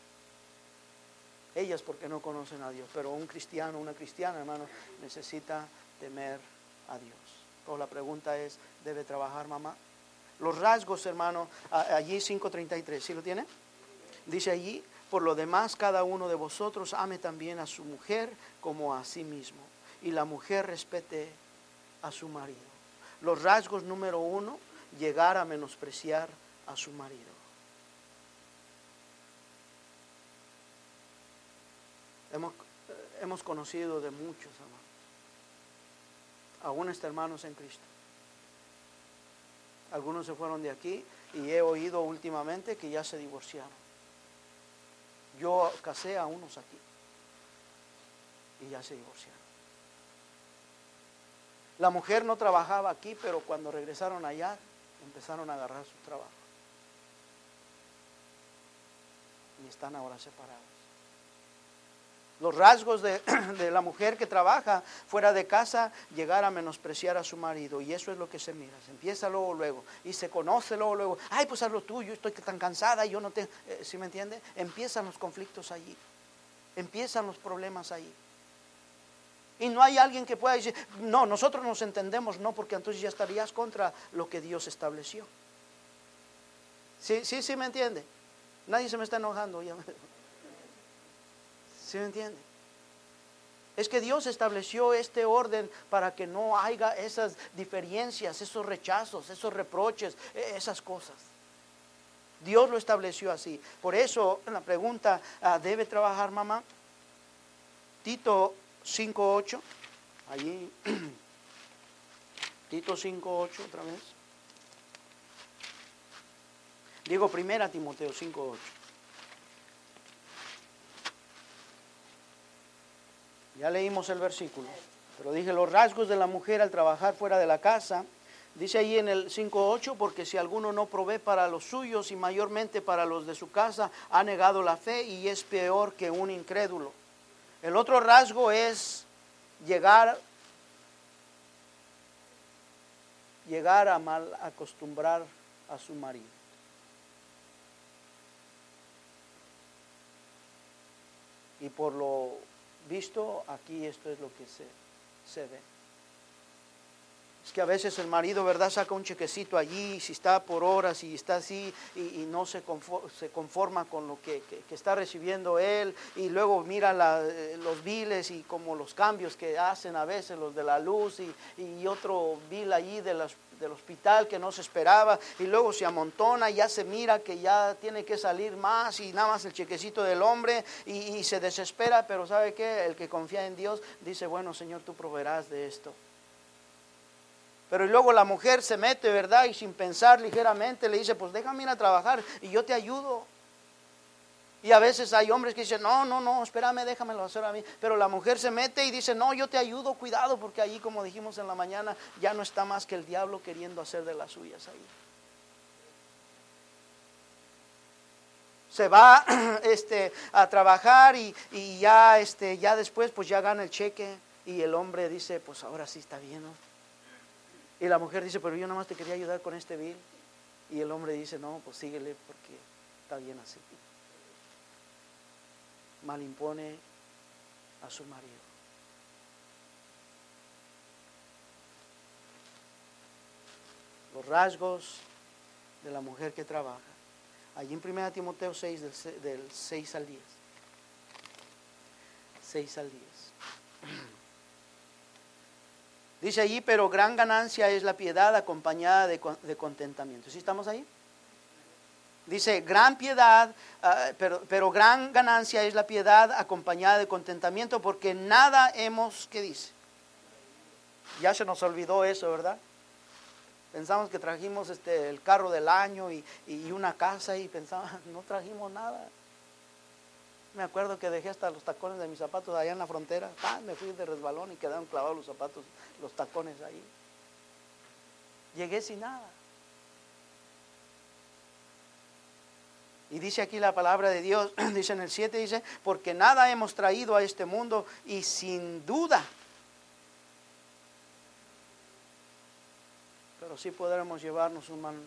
Ellas porque no conocen a Dios, pero un cristiano, una cristiana, hermano, necesita temer a Dios. Entonces la pregunta es, ¿debe trabajar mamá? Los rasgos, hermano, allí cinco treinta y tres, ¿sí lo tiene? Dice allí, por lo demás cada uno de vosotros ame también a su mujer como a sí mismo, y la mujer respete a su marido. Los rasgos número uno, llegar a menospreciar a su marido. Hemos, hemos conocido de muchos hermanos, aún hasta hermanos en Cristo. Algunos se fueron de aquí y he oído últimamente que ya se divorciaron. Yo casé a unos aquí y ya se divorciaron. La mujer no trabajaba aquí, pero cuando regresaron allá empezaron a agarrar su trabajo y están ahora separados. Los rasgos de, de la mujer que trabaja fuera de casa, llegar a menospreciar a su marido. Y eso es lo que se mira. Se empieza luego, luego. Y se conoce luego, luego. Ay, pues haz lo tuyo, estoy tan cansada, yo no tengo... Eh, ¿Sí me entiende? Empiezan los conflictos allí. Empiezan los problemas allí. Y no hay alguien que pueda decir, no, nosotros nos entendemos, no, porque entonces ya estarías contra lo que Dios estableció. ¿Sí, sí, sí me entiende? Nadie se me está enojando. Ya. ¿Sí me entiende? Es que Dios estableció este orden para que no haya esas diferencias, esos rechazos, esos reproches, esas cosas. Dios lo estableció así. Por eso la pregunta, ¿debe trabajar mamá? Tito cinco ocho, allí, Tito cinco ocho otra vez. Digo primera Timoteo cinco ocho. Ya leímos el versículo, pero dije los rasgos de la mujer al trabajar fuera de la casa. Dice ahí en el cinco ocho, porque si alguno no provee para los suyos y mayormente para los de su casa, ha negado la fe y es peor que un incrédulo. El otro rasgo es llegar, llegar a mal acostumbrar a su marido. Y por lo visto, aquí esto es lo que se, se ve. Es que a veces el marido, ¿verdad?, saca un chequecito allí, si está por horas y está así, y, y no se conforma, se conforma con lo que, que, que está recibiendo él, y luego mira la, los biles y como los cambios que hacen a veces los de la luz, y, y otro bill allí de las, del hospital que no se esperaba, y luego se amontona, y ya se mira que ya tiene que salir más, y nada más el chequecito del hombre, y, y se desespera, pero ¿sabe qué? El que confía en Dios dice, bueno, Señor, tú proveerás de esto. Pero luego la mujer se mete, ¿verdad? Y sin pensar ligeramente le dice, pues déjame ir a trabajar y yo te ayudo. Y a veces hay hombres que dicen, no, no, no, espérame, déjamelo hacer a mí. Pero la mujer se mete y dice, no, yo te ayudo, cuidado, porque allí, como dijimos en la mañana, ya no está más que el diablo queriendo hacer de las suyas ahí. Se va este, a trabajar y, y ya, este, ya después pues ya gana el cheque y el hombre dice, pues ahora sí está bien, ¿no? Y la mujer dice, pero yo nada más te quería ayudar con este bill. Y el hombre dice, no, pues síguele porque está bien así. Mal impone, a su marido. Los rasgos de la mujer que trabaja. Allí en primera Timoteo seis, del, del seis al diez. seis al diez. Dice allí, pero gran ganancia es la piedad acompañada de, de contentamiento. ¿Sí estamos ahí? Dice, gran piedad, uh, pero, pero gran ganancia es la piedad acompañada de contentamiento, porque nada hemos, ¿qué dice? Ya se nos olvidó eso, ¿verdad? Pensamos que trajimos este, el carro del año y, y una casa y pensamos, no trajimos nada. Me acuerdo que dejé hasta los tacones de mis zapatos allá en la frontera. Ah, me fui de resbalón y quedaron clavados los zapatos, los tacones ahí. Llegué sin nada. Y dice aquí la palabra de Dios, dice en el siete, dice, porque nada hemos traído a este mundo y sin duda, pero sí podremos llevarnos un mal,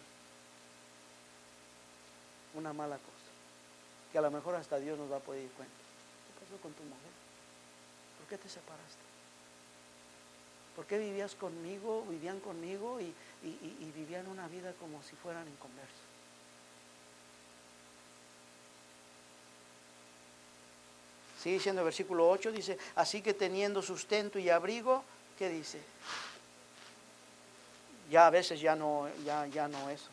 una mala cosa, que a lo mejor hasta Dios nos va a poder dar cuenta. ¿Qué pasó con tu mujer? ¿Por qué te separaste? ¿Por qué vivías conmigo, vivían conmigo y, y, y, y vivían una vida como si fueran inconversos? Sigue diciendo el versículo ocho, dice, así que teniendo sustento y abrigo, ¿qué dice? Ya a veces ya no, ya, ya no eso.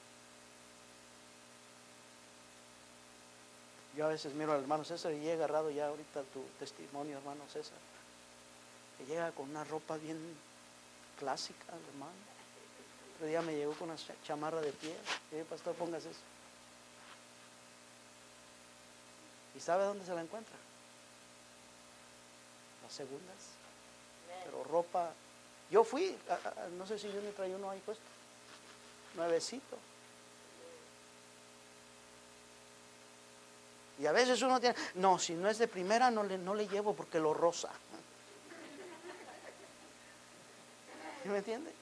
Yo a veces miro al hermano César y he agarrado ya ahorita tu testimonio, hermano César, que llega con una ropa bien clásica, hermano. Otro día me llegó con una chamarra de piel. Eh, pastor, pongas eso. ¿Y sabe dónde se la encuentra? Las segundas. Pero ropa. Yo fui, a, a, no sé si yo me traía uno ahí puesto. Nuevecito. Y a veces uno tiene, no, si no es de primera no le, no le llevo porque lo rosa. ¿Sí me entiende?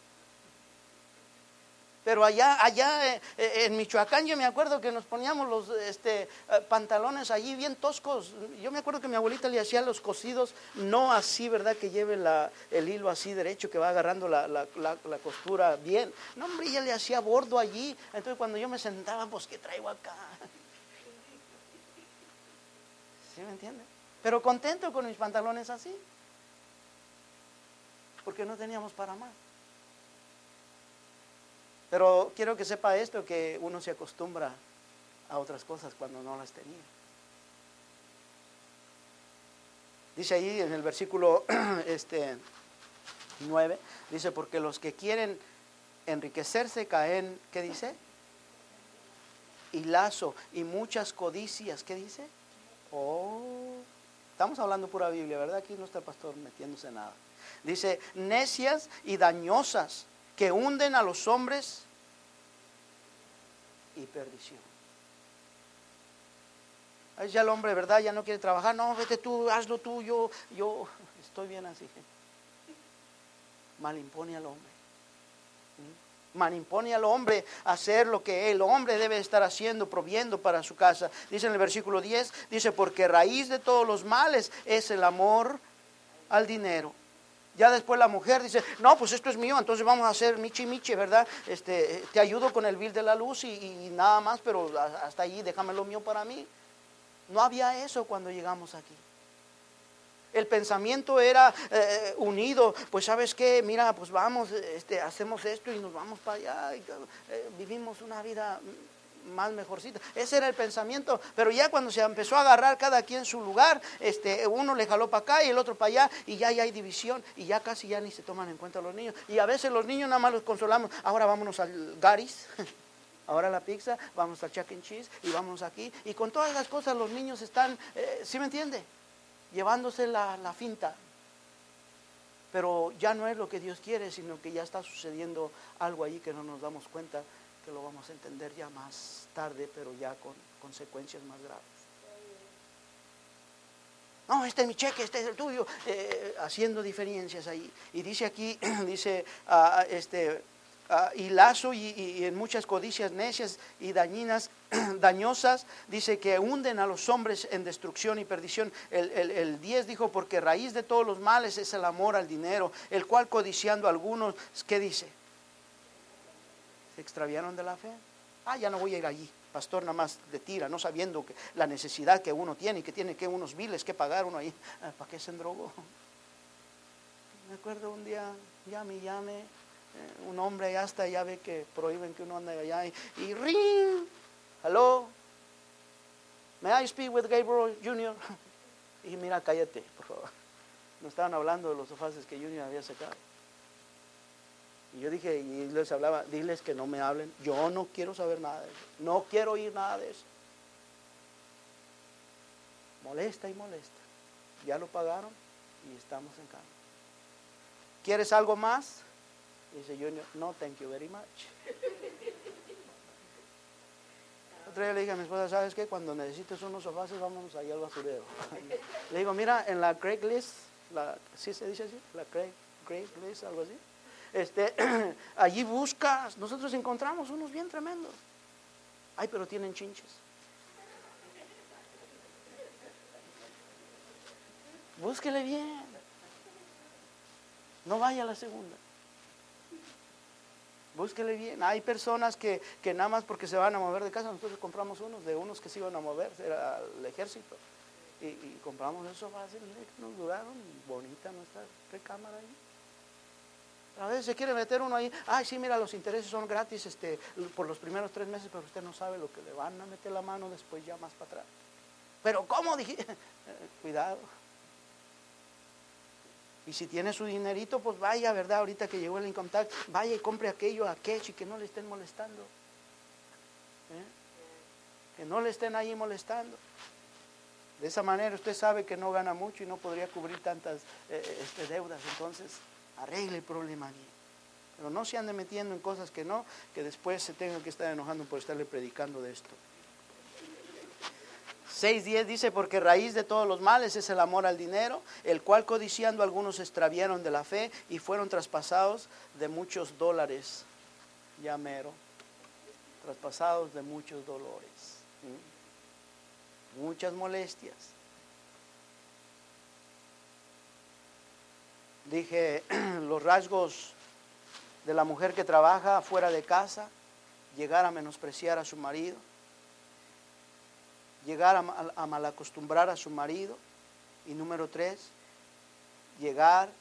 Pero allá, allá eh, en Michoacán yo me acuerdo que nos poníamos los este, eh, pantalones allí bien toscos. Yo me acuerdo que mi abuelita le hacía los cosidos, no así, ¿verdad? Que lleve la, el hilo así derecho, que va agarrando la, la, la, la costura bien. No, hombre, ella le hacía bordo allí. Entonces cuando yo me sentaba, pues, ¿qué traigo acá? ¿Sí me entiende? Pero contento con mis pantalones así. Porque no teníamos para más. Pero quiero que sepa esto, que uno se acostumbra a otras cosas cuando no las tenía. Dice ahí en el versículo este, nueve, dice, porque los que quieren enriquecerse caen, ¿qué dice? Y lazo y muchas codicias, ¿qué dice? Oh, estamos hablando pura Biblia, ¿verdad? Aquí no está el pastor metiéndose en nada. Dice, necias y dañosas, que hunden a los hombres y perdición. Ahí ya el hombre, ¿verdad? Ya no quiere trabajar. No, vete tú, hazlo tú, yo, yo estoy bien así. Malimpone al hombre. Manimpone al hombre a hacer lo que el hombre debe estar haciendo, proviendo para su casa. Dice en el versículo diez, dice, porque raíz de todos los males es el amor al dinero. Ya después la mujer dice, no, pues esto es mío, entonces vamos a hacer michi michi, ¿verdad? Este, te ayudo con el bill de la luz y, y nada más, pero hasta allí déjame lo mío para mí. No había eso cuando llegamos aquí. El pensamiento era eh, unido, pues sabes qué, mira, pues vamos, este, hacemos esto y nos vamos para allá, y, eh, vivimos una vida más mejorcita. Ese era el pensamiento, pero ya cuando se empezó a agarrar cada quien su lugar, este, uno le jaló para acá y el otro para allá, y ya, ya hay división, y ya casi ya ni se toman en cuenta los niños, y a veces los niños nada más los consolamos, ahora vámonos al Gary's, ahora a la pizza, vamos al Chuck and Cheese, y vamos aquí, y con todas las cosas los niños están, eh, ¿sí me entiende? Llevándose la, la finta, pero ya no es lo que Dios quiere, sino que ya está sucediendo algo ahí que no nos damos cuenta, que lo vamos a entender ya más tarde, pero ya con consecuencias más graves. No, este es mi cheque, este es el tuyo, eh, haciendo diferencias ahí. Y dice aquí, dice, uh, este, uh, y lazo y, y, y en muchas codicias necias y dañinas, dañosas, dice que hunden a los hombres en destrucción y perdición. El, el, el diez dijo, porque raíz de todos los males es el amor al dinero, el cual codiciando a algunos, ¿qué dice? Se extraviaron de la fe. Ah, ya no voy a ir allí. Pastor nada más de tira, no sabiendo que la necesidad que uno tiene y que tiene que unos biles que pagar uno ahí. ¿Para qué se endrogó? Me acuerdo un día, llame y llame, eh, un hombre allá hasta ya ve que prohíben que uno ande allá y, y ring, hello, may I speak with Gabriel junior? Y mira, cállate, por favor. No estaban hablando de los sofás que Junior había sacado. Y yo dije, y les hablaba, diles que no me hablen, yo no quiero saber nada de eso, no quiero oír nada de eso. Molesta y molesta. Ya lo pagaron y estamos en cambio. ¿Quieres algo más? Dice Junior, no, thank you very much. Otro día le dije a mi esposa, ¿sabes qué? Cuando necesites unos sofás, vámonos allá al basurero. Le digo, mira, en la Craigslist, la, ¿sí se dice así? La Craig, Craigslist, algo así. Este, allí buscas, nosotros encontramos unos bien tremendos. Ay, pero tienen chinches. Búsquele bien. No vaya a la segunda. Búsquele bien. Hay personas que, que nada más porque se van a mover de casa, nosotros compramos unos de unos que se iban a mover, era el ejército. Y, y compramos esos fáciles, nos duraron, bonita nuestra recámara ahí. A veces se quiere meter uno ahí, ay sí, mira, los intereses son gratis este, por los primeros tres meses, pero usted no sabe lo que le van a meter la mano después ya más para atrás. Pero ¿cómo? Dije, cuidado. Y si tiene su dinerito, pues vaya, ¿verdad? Ahorita que llegó el income tax, vaya y compre aquello a cash y que no le estén molestando. ¿Eh? Que no le estén ahí molestando. De esa manera usted sabe que no gana mucho y no podría cubrir tantas eh, este, deudas, entonces arregle el problema bien. Pero no se ande metiendo en cosas que no, que después se tenga que estar enojando por estarle predicando de esto. seis diez dice, porque raíz de todos los males es el amor al dinero, el cual codiciando algunos se extraviaron de la fe y fueron traspasados de muchos dólares. Ya mero, traspasados de muchos dolores. ¿Sí? Muchas molestias. Dije, los rasgos de la mujer que trabaja fuera de casa, llegar a menospreciar a su marido, llegar a, a, a malacostumbrar a su marido, y número tres, llegar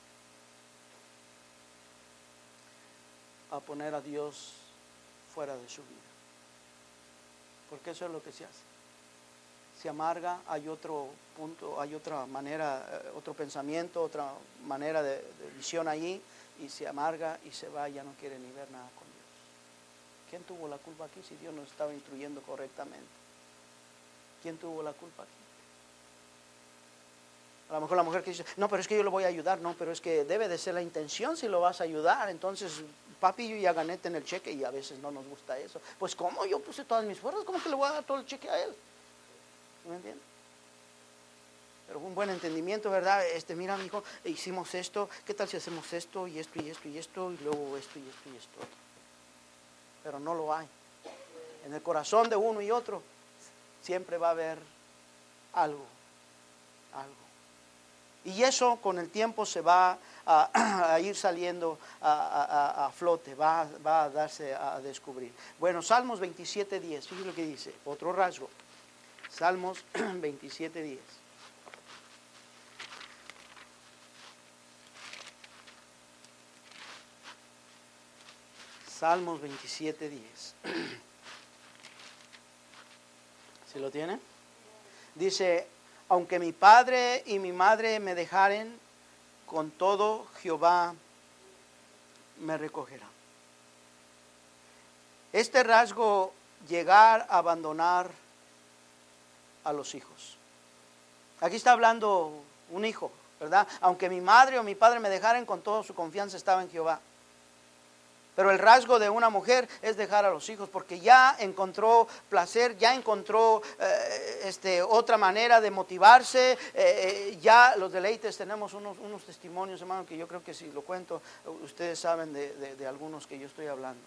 a poner a Dios fuera de su vida, porque eso es lo que se hace. Se amarga, hay otro punto, hay otra manera, otro pensamiento, otra manera de, de visión allí, y se amarga y se va, ya no quiere ni ver nada con Dios. ¿Quién tuvo la culpa aquí si Dios nos estaba instruyendo correctamente? ¿Quién tuvo la culpa aquí? A lo mejor la mujer que dice, no, pero es que yo lo voy a ayudar, no, pero es que debe de ser la intención si lo vas a ayudar. Entonces, papi, yo ya gané en el cheque y a veces no nos gusta eso. Pues, ¿cómo? Yo puse todas mis fuerzas, ¿cómo que le voy a dar todo el cheque a él? ¿Me entiendes? Pero un buen entendimiento, ¿verdad? Este, mira, mijo, hicimos esto, ¿qué tal si hacemos esto y esto y esto y esto y luego esto y esto y esto? Pero no lo hay. En el corazón de uno y otro siempre va a haber algo, algo. Y eso con el tiempo se va a, a ir saliendo a, a, a flote, va, va a darse a descubrir. Bueno, Salmos veintisiete diez, fíjate lo que dice, otro rasgo. Salmos veintisiete diez. Salmos veintisiete diez. ¿Sí lo tiene? Dice, aunque mi padre y mi madre me dejaren, con todo Jehová me recogerá. Este rasgo, llegar a abandonar a los hijos. Aquí está hablando un hijo, ¿verdad? Aunque mi madre o mi padre me dejaren, con toda su confianza estaba en Jehová. Pero el rasgo de una mujer es dejar a los hijos, porque ya encontró placer, ya encontró eh, este, otra manera de motivarse, eh, ya los deleites. Tenemos unos, unos testimonios, hermano, que yo creo que si lo cuento, ustedes saben de, de, de algunos que yo estoy hablando.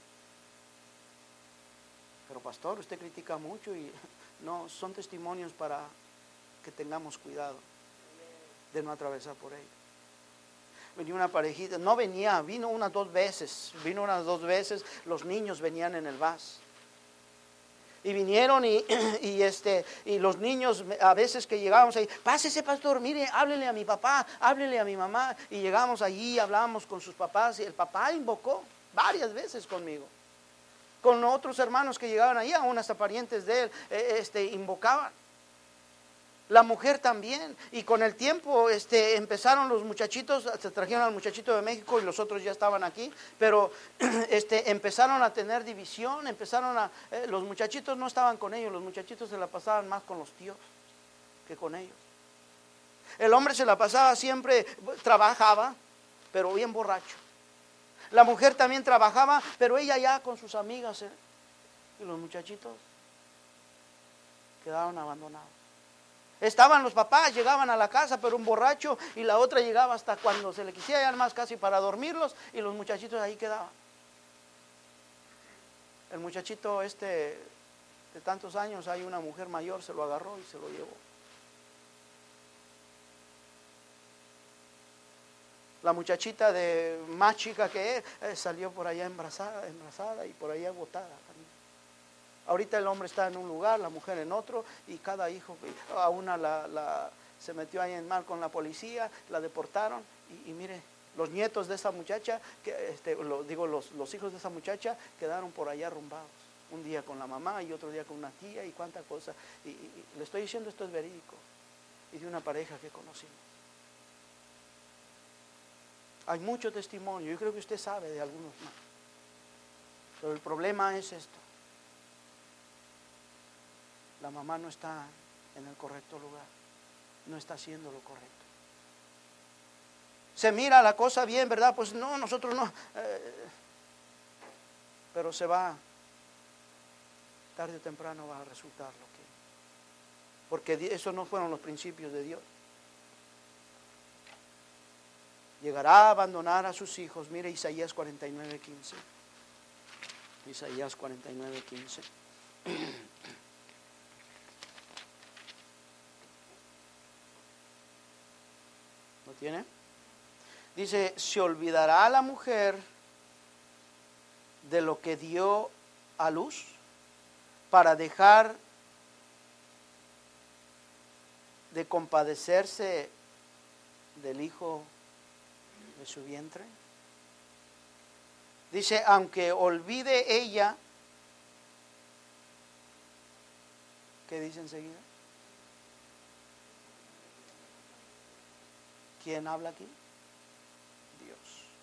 Pero pastor, usted critica mucho y no, son testimonios para que tengamos cuidado de no atravesar por ellos. Venía una parejita, no venía, vino unas dos veces, vino unas dos veces, los niños venían en el bus. Y vinieron y, y, este, y los niños, a veces que llegábamos ahí, pásese pastor, mire, háblele a mi papá, háblele a mi mamá. Y llegamos allí, hablábamos con sus papás y el papá invocó varias veces conmigo. Con otros hermanos que llegaban allí, aún hasta parientes de él, este, invocaban. La mujer también, y con el tiempo este, empezaron los muchachitos, se trajeron al muchachito de México y los otros ya estaban aquí, pero este, empezaron a tener división, empezaron a, eh, los muchachitos no estaban con ellos, los muchachitos se la pasaban más con los tíos que con ellos. El hombre se la pasaba siempre, trabajaba, pero bien borracho. La mujer también trabajaba, pero ella ya con sus amigas, ¿eh? Y los muchachitos quedaron abandonados. Estaban los papás, llegaban a la casa, pero un borracho, y la otra llegaba hasta cuando se le quisiera, ya más casi para dormirlos, y los muchachitos ahí quedaban. El muchachito este de tantos años, hay una mujer mayor, se lo agarró y se lo llevó. La muchachita de más chica que él, eh, salió por allá embarazada, embarazada y por allá botada también. Ahorita el hombre está en un lugar, la mujer en otro, y cada hijo, a una la, la, se metió ahí en mal con la policía, la deportaron, y, y mire, los nietos de esa muchacha, que, este, lo, digo, los, los hijos de esa muchacha quedaron por allá arrumbados, un día con la mamá y otro día con una tía y cuánta cosa, y, y, y le estoy diciendo esto es verídico, y de una pareja que conocimos. Hay mucho testimonio, yo creo que usted sabe de algunos más, pero el problema es esto. La mamá no está en el correcto lugar, no está haciendo lo correcto. Se mira la cosa bien, ¿verdad? Pues no, nosotros no. Eh, pero se va, tarde o temprano va a resultar lo que. Porque esos no fueron los principios de Dios. Llegará a abandonar a sus hijos. Mire Isaías cuarenta y nueve, quince. Isaías cuarenta y nueve, quince. ¿Lo tiene? Dice, se olvidará la mujer de lo que dio a luz para dejar de compadecerse del hijo de su vientre. Dice, aunque olvide ella, ¿qué dice enseguida? ¿Quién habla aquí? Dios.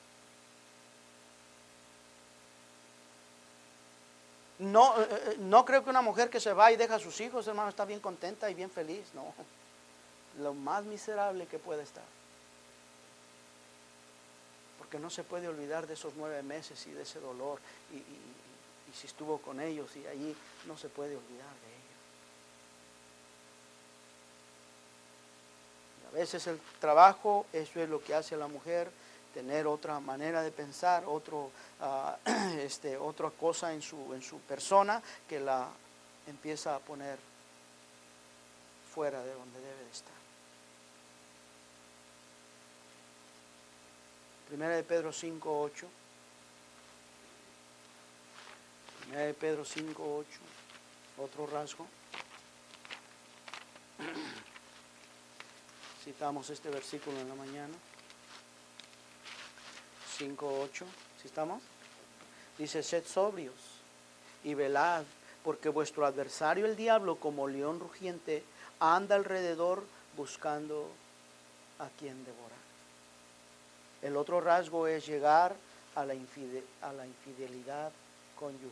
No, no creo que una mujer que se va y deja a sus hijos, hermano, está bien contenta y bien feliz. No, lo más miserable que puede estar. Porque no se puede olvidar de esos nueve meses y de ese dolor. Y, y, y si estuvo con ellos y allí, no se puede olvidar de ellos. A veces el trabajo, eso es lo que hace a la mujer, tener otra manera de pensar, otro, uh, este, otra cosa en su, en su persona que la empieza a poner fuera de donde debe de estar. Primera de Pedro cinco, ocho. Primera de Pedro cinco, ocho. Otro rasgo. Citamos este versículo en la mañana. cinco, ocho. ¿Sí estamos? Dice, sed sobrios y velad, porque vuestro adversario el diablo, como león rugiente, anda alrededor buscando a quien devorar. El otro rasgo es llegar a la, infide- a la infidelidad conyugal.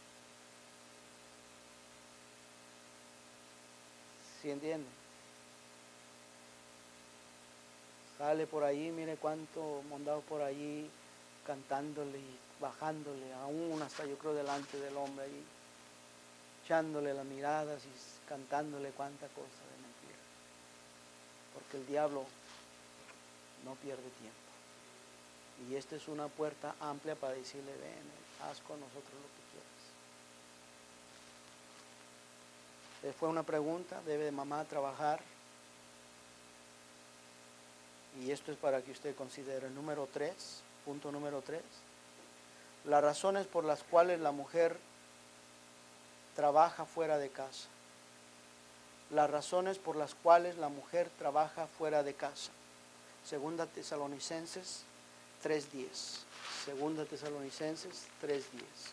¿Sí entienden? Sale por allí, mire cuánto mandado por allí, cantándole y bajándole, aún hasta yo creo delante del hombre ahí, echándole las miradas y cantándole cuánta cosa de mentira. Porque el diablo no pierde tiempo. Y esta es una puerta amplia para decirle, ven, haz con nosotros lo que quieras. Fue una pregunta, ¿debe mamá trabajar? Y esto es para que usted considere. Número tres, punto número tres. Las razones por las cuales la mujer trabaja fuera de casa. Las razones por las cuales la mujer trabaja fuera de casa. Segunda Tesalonicenses tres diez. Segunda Tesalonicenses tres diez.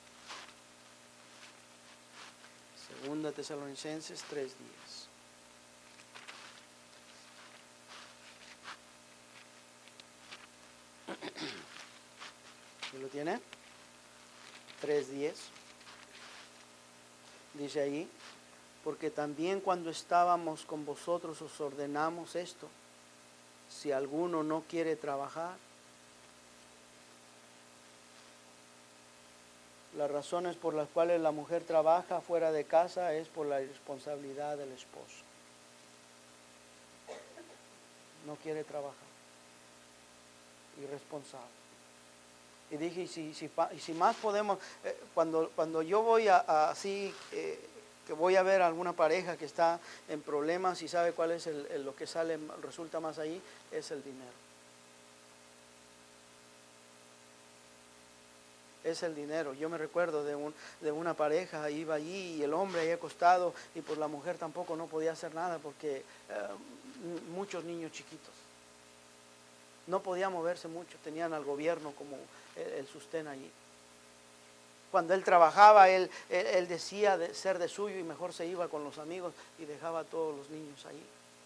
Segunda Tesalonicenses tres diez. ¿Sí lo tiene? tres diez. Dice ahí, porque también cuando estábamos con vosotros os ordenamos esto, si alguno no quiere trabajar. Las razones por las cuales la mujer trabaja fuera de casa es por la irresponsabilidad del esposo. No quiere trabajar. Irresponsable. Y dije, y si, si, y si más podemos, eh, cuando, cuando yo voy a, a así, eh, que voy a ver a alguna pareja que está en problemas y sabe cuál es el, el, lo que sale, resulta más ahí, es el dinero. Es el dinero. Yo me recuerdo de, un, de una pareja, iba allí y el hombre ahí acostado y pues la mujer tampoco no podía hacer nada porque eh, muchos niños chiquitos. No podía moverse mucho, tenían al gobierno como el, el sostén allí. Cuando él trabajaba, él, él, él decía de ser de suyo y mejor se iba con los amigos y dejaba a todos los niños allí.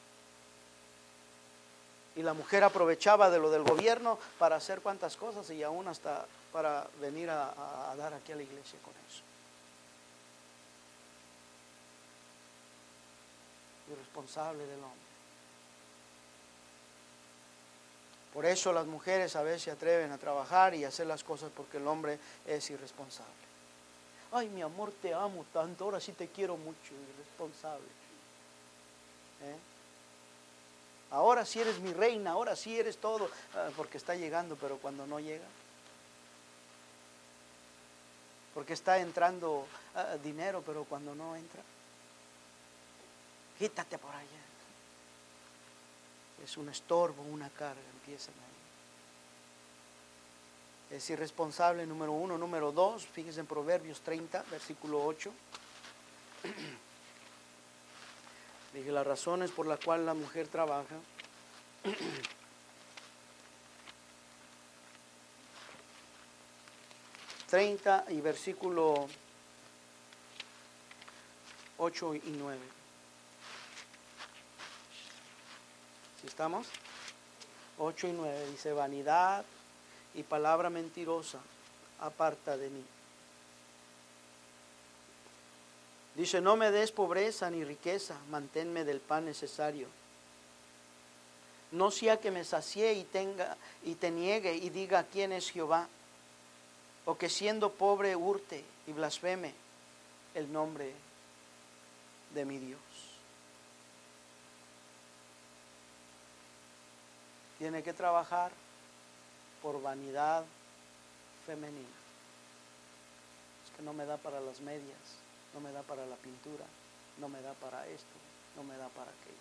Y la mujer aprovechaba de lo del gobierno para hacer cuantas cosas y aún hasta para venir a, a, a dar aquí a la iglesia con eso. Irresponsable del hombre. Por eso las mujeres a veces se atreven a trabajar y a hacer las cosas porque el hombre es irresponsable. Ay, mi amor, te amo tanto, ahora sí te quiero mucho, irresponsable. ¿Eh? Ahora sí eres mi reina, ahora sí eres todo, porque está llegando, pero cuando no llega. Porque está entrando uh, dinero, pero cuando no entra. Quítate por allá. Es un estorbo, una carga, empiezan ahí. Es irresponsable, número uno. Número dos, fíjense en Proverbios treinta, versículo ocho. Dije, las razones por las cuales la mujer trabaja. treinta y versículo ocho y nueve. ¿Sí estamos? ocho y nueve dice, vanidad y palabra mentirosa aparta de mí. Dice, no me des pobreza ni riqueza, manténme del pan necesario. No sea que me sacie y tenga y te niegue y diga quién es Jehová, o que siendo pobre hurte y blasfeme el nombre de mi Dios. Tiene que trabajar por vanidad femenina. Es que no me da para las medias, no me da para la pintura, no me da para esto, no me da para aquello.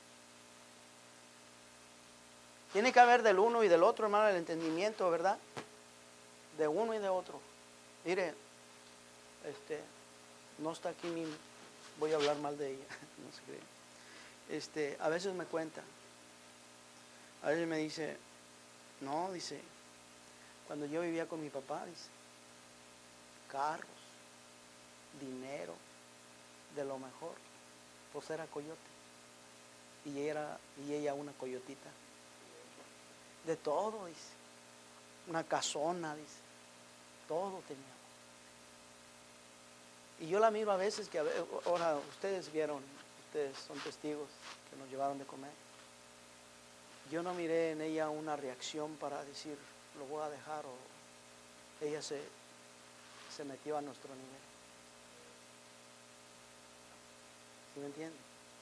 Tiene que haber del uno y del otro, hermano, el entendimiento, ¿verdad? De uno y de otro. Mire, este, no está aquí mi, voy a hablar mal de ella, no se cree. Este, a veces me cuenta, a veces me dice, no, dice, cuando yo vivía con mi papá, dice, carros, dinero, de lo mejor, pues era coyote. Y ella, y ella una coyotita. De todo, dice. Una casona, dice. Todo teníamos. Y yo la miro a veces que, ahora ustedes vieron, ustedes son testigos que nos llevaron de comer. Yo no miré en ella una reacción para decir, lo voy a dejar, o ella se, se metió a nuestro nivel. ¿Sí me entiende?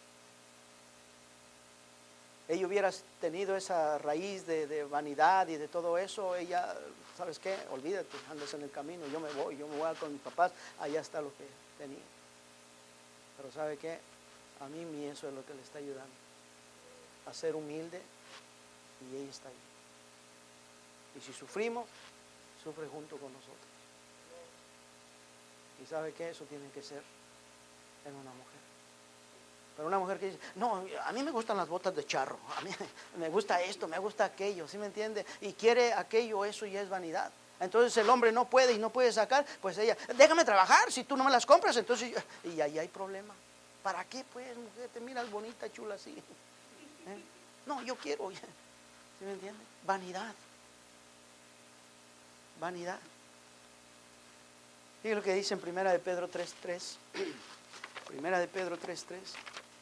Ella hubiera tenido esa raíz de, de vanidad y de todo eso, ella, ¿sabes qué? Olvídate, andas en el camino, yo me voy, yo me voy con mis papás, allá está lo que tenía. Pero ¿sabe qué? A mí, mí eso es lo que le está ayudando, a ser humilde, y ella está ahí. Y si sufrimos, sufre junto con nosotros. ¿Y sabe qué? Eso tiene que ser en una mujer. Pero una mujer que dice, no, a mí me gustan las botas de charro, a mí me gusta esto, me gusta aquello, ¿sí me entiende? Y quiere aquello, eso ya es vanidad. Entonces el hombre no puede y no puede sacar, pues ella, déjame trabajar, si tú no me las compras, entonces, y ahí hay problema. ¿Para qué pues, mujer? Te miras bonita, chula así. ¿Eh? No, yo quiero, ¿sí me entiende? Vanidad. Vanidad. Fíjate lo que dice en Primera de Pedro tres tres. Primera de Pedro tres tres.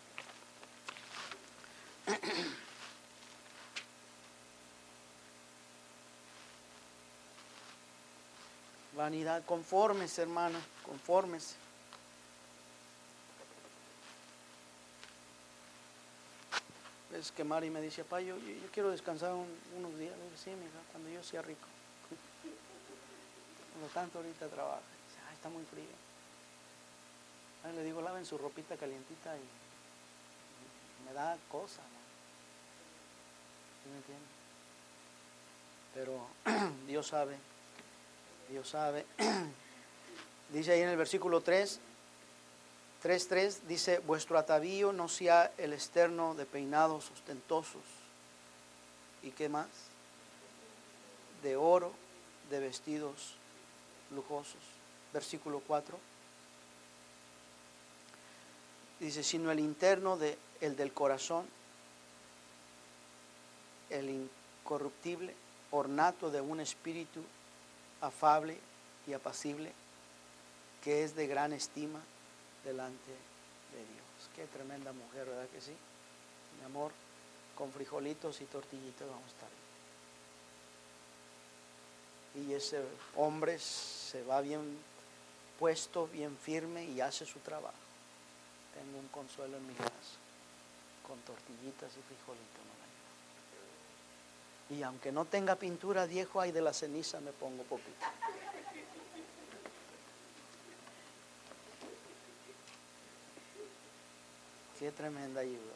Vanidad, conformes, hermano, conformes. Es que Mari me dice, papá, yo, yo, yo quiero descansar un, unos días. Le digo, sí, mija, cuando yo sea rico. Por lo tanto, ahorita trabaja. Dice, ay, está muy frío. Ahí le digo, laven su ropita calientita, y, y me da cosa, ¿no? ¿Sí me entiende? Pero Dios sabe, Dios sabe. Dice ahí en el versículo tres, tres tres, dice, vuestro atavío no sea el externo de peinados ostentosos. ¿Y qué más? De oro, de vestidos lujosos. Versículo cuatro. Dice, sino el interno, de, el del corazón, el incorruptible, ornato de un espíritu afable y apacible, que es de gran estima delante de Dios. Qué tremenda mujer, ¿verdad que sí? Mi amor, con frijolitos y tortillitas vamos a estar ahí. Y ese hombre se va bien puesto, bien firme, y hace su trabajo. Tengo un consuelo en mi casa, con tortillitas y frijolitos no me ayuda. Y aunque no tenga pintura, viejo, ahí de la ceniza me pongo poquito. Qué tremenda ayuda.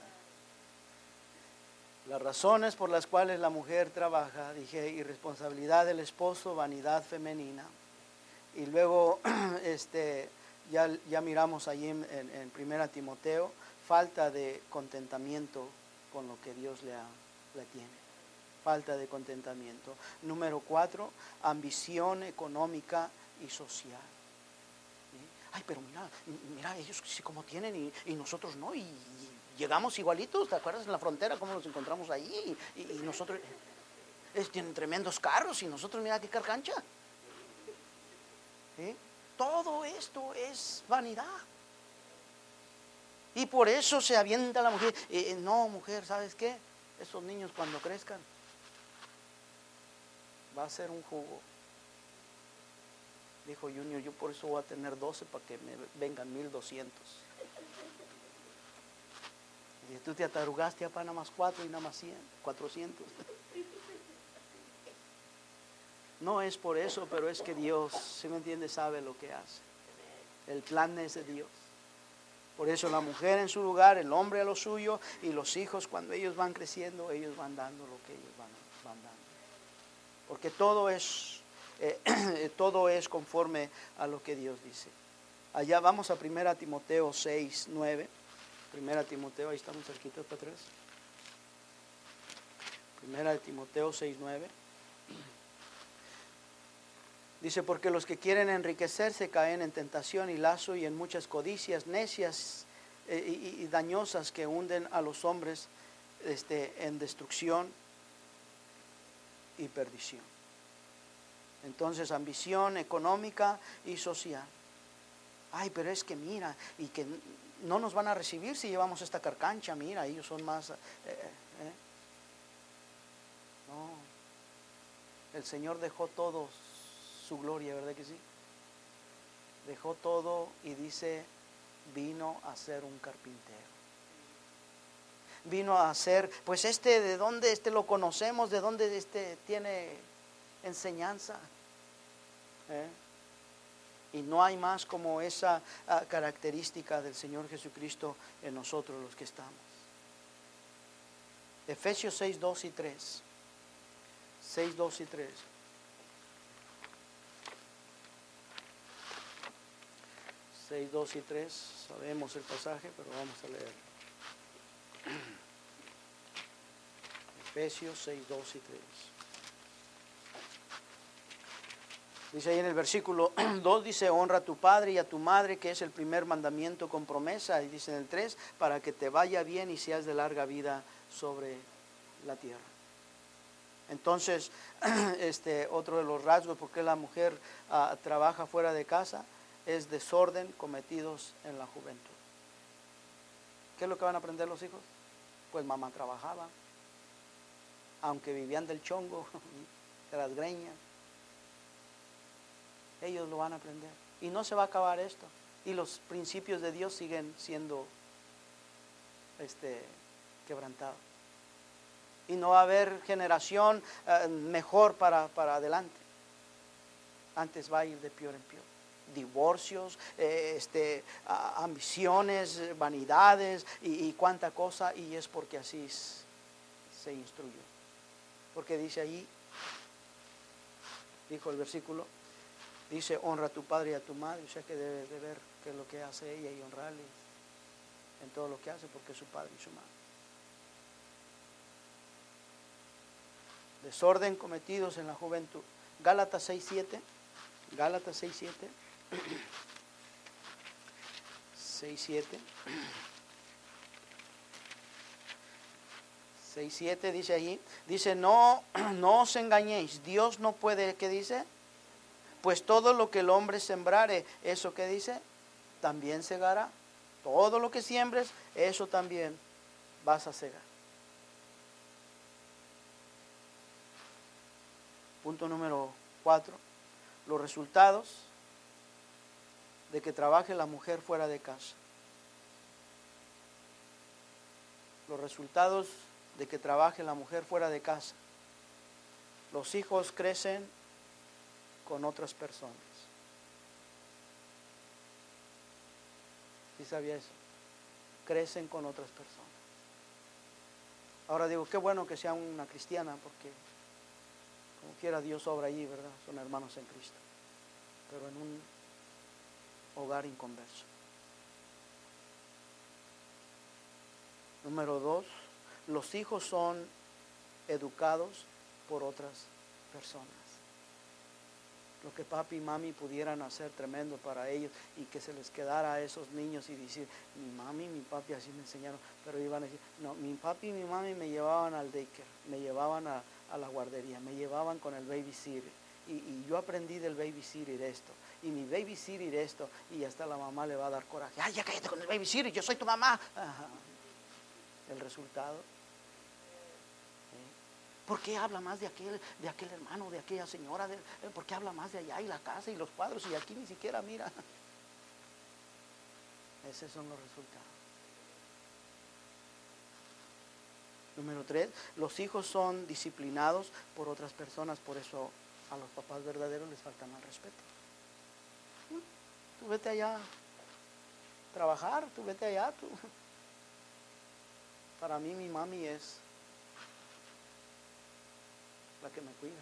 Las razones por las cuales la mujer trabaja, dije, irresponsabilidad del esposo, vanidad femenina. Y luego, este... Ya, ya miramos allí en, en, en Primera Timoteo, falta de contentamiento con lo que Dios le, ha, le tiene. Falta de contentamiento. Número cuatro, ambición económica y social. ¿Sí? Ay, pero mira, mira, ellos sí como tienen y, y nosotros no, y, y llegamos igualitos, ¿te acuerdas en la frontera cómo nos encontramos ahí? Y, y nosotros, es, tienen tremendos carros, y nosotros mira qué carcancha. ¿Sí? Todo esto es vanidad. Y por eso se avienta la mujer. Eh, no, mujer, ¿sabes qué? Esos niños cuando crezcan va a ser un jugo. Dijo Junior, yo por eso voy a tener doce para que me vengan mil doscientos. Y tú te atarugaste, papá, nada más cuatro y nada más cien, cuatrocientos. No es por eso, pero es que Dios, ¿sí me entiende?, sabe lo que hace. El plan es de Dios. Por eso la mujer en su lugar, el hombre a lo suyo, y los hijos cuando ellos van creciendo, ellos van dando lo que ellos van, van dando. Porque todo es, eh, todo es conforme a lo que Dios dice. Allá vamos a Primera Timoteo seis, nueve. Primera Timoteo, ahí estamos cerquitos para atrás. Primera Timoteo seis, nueve. Dice, porque los que quieren enriquecerse caen en tentación y lazo y en muchas codicias necias eh, y, y dañosas que hunden a los hombres este, en destrucción y perdición. Entonces, ambición económica y social. Ay, pero es que mira, y que no nos van a recibir si llevamos esta carcancha, mira, ellos son más... Eh, eh. No. El Señor dejó todo su gloria, ¿verdad que sí? Dejó todo y dice, vino a ser un carpintero. Vino a ser, pues este, ¿de dónde este lo conocemos? ¿De dónde este tiene enseñanza? ¿Eh? Y no hay más como esa uh, característica del Señor Jesucristo en nosotros los que estamos. Efesios seis, dos y tres. seis, dos y tres. seis, dos y tres. Sabemos el pasaje, pero vamos a leer. Efesios seis, dos y tres. Dice ahí en el versículo dos, dice, honra a tu padre y a tu madre, que es el primer mandamiento con promesa. Y dice en el tres, para que te vaya bien y seas de larga vida sobre la tierra. Entonces, este otro de los rasgos por qué la mujer uh, trabaja fuera de casa es desorden cometidos en la juventud. ¿Qué es lo que van a aprender los hijos? Pues mamá trabajaba, aunque vivían del chongo, de las greñas. Ellos lo van a aprender. Y no se va a acabar esto. Y los principios de Dios siguen siendo este, quebrantados. Y no va a haber generación uh, mejor para, para adelante. Antes va a ir de peor en peor. Divorcios, eh, este, uh, ambiciones, vanidades y, y cuánta cosa. Y es porque así se instruyó. Porque dice allí, dijo el versículo, dice, honra a tu padre y a tu madre. O sea que debe de ver qué es lo que hace ella y honrarle en todo lo que hace, porque es su padre y su madre. Desorden cometidos en la juventud. Gálatas seis, siete. Gálatas seis, siete. seis, siete. seis, siete dice allí. Dice, no, no os engañéis. Dios no puede, ¿qué dice? Pues todo lo que el hombre sembrare, ¿eso qué dice? También segará. Todo lo que siembres, eso también vas a segar. Punto número cuatro. Los resultados de que trabaje la mujer fuera de casa. Los resultados de que trabaje la mujer fuera de casa. Los hijos crecen con otras personas. ¿Sí sabía eso? Crecen con otras personas. Ahora digo, qué bueno que sea una cristiana, porque como quiera Dios obra allí, ¿verdad? Son hermanos en Cristo. Pero en un hogar inconverso. Número dos, los hijos son educados por otras personas. Lo que papi y mami pudieran hacer tremendo para ellos y que se les quedara a esos niños y decir, mi mami y mi papi así me enseñaron, pero iban a decir, no, mi papi y mi mami me llevaban al daycare, me llevaban a, a la guardería, me llevaban con el babysitter y, y yo aprendí del babysitter esto y mi babysitter esto, y hasta la mamá le va a dar coraje, ay, ya cállate con el babysitter, yo soy tu mamá. Ajá. El resultado, ¿por qué habla más de aquel, de aquel hermano, de aquella señora? De, ¿por qué habla más de allá y la casa y los cuadros y aquí ni siquiera mira? Esos son los resultados. Número tres, los hijos son disciplinados por otras personas, por eso a los papás verdaderos les falta más respeto. Tú vete allá a trabajar, tú vete allá, tú. Para mí mi mami es la que me cuida.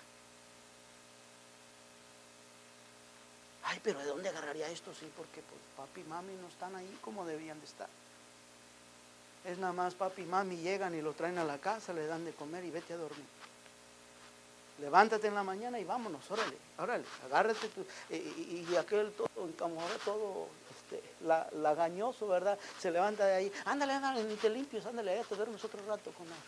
Ay, pero ¿de dónde agarraría esto? Sí, porque pues, papi y mami no están ahí como debían de estar. Es nada más papi y mami llegan y lo traen a la casa, le dan de comer y vete a dormir. Levántate en la mañana y vámonos, órale, órale, agárrate tú. Y, y, y aquel todo, como ahora todo este, la, lagañoso, ¿verdad? Se levanta de ahí, ándale, ándale, ni te limpies, ándale, allá te duermes otro rato con la...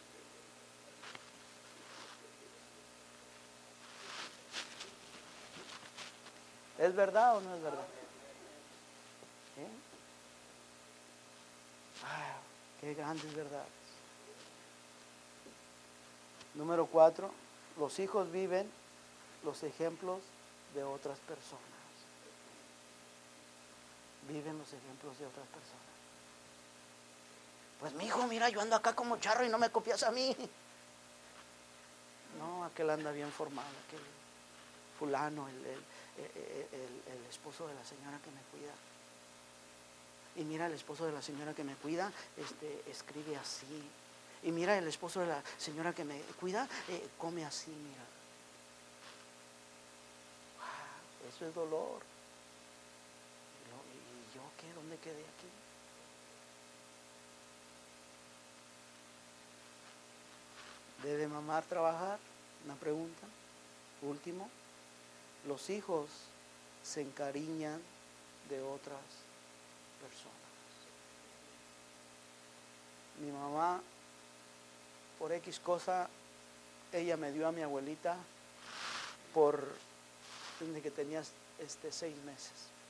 ¿Es verdad o no es verdad? ¿Eh? Ah, qué grandes verdades. Número cuatro, Los hijos viven los ejemplos de otras personas. Viven los ejemplos de otras personas. Pues mi hijo, mira, yo ando acá como charro y no me copias a mí. No, aquel anda bien formado, aquel fulano, el, el, el, el, el esposo de la señora que me cuida. Y mira, el esposo de la señora que me cuida, este, escribe así. Y mira, el esposo de la señora que me cuida, eh, come así, mira. Wow, eso es dolor. ¿Y yo qué? ¿Dónde quedé aquí? ¿Debe mamá trabajar? Una pregunta. Último. Los hijos se encariñan de otras personas. Mi mamá, por X cosa, ella me dio a mi abuelita por desde que tenía este, seis meses.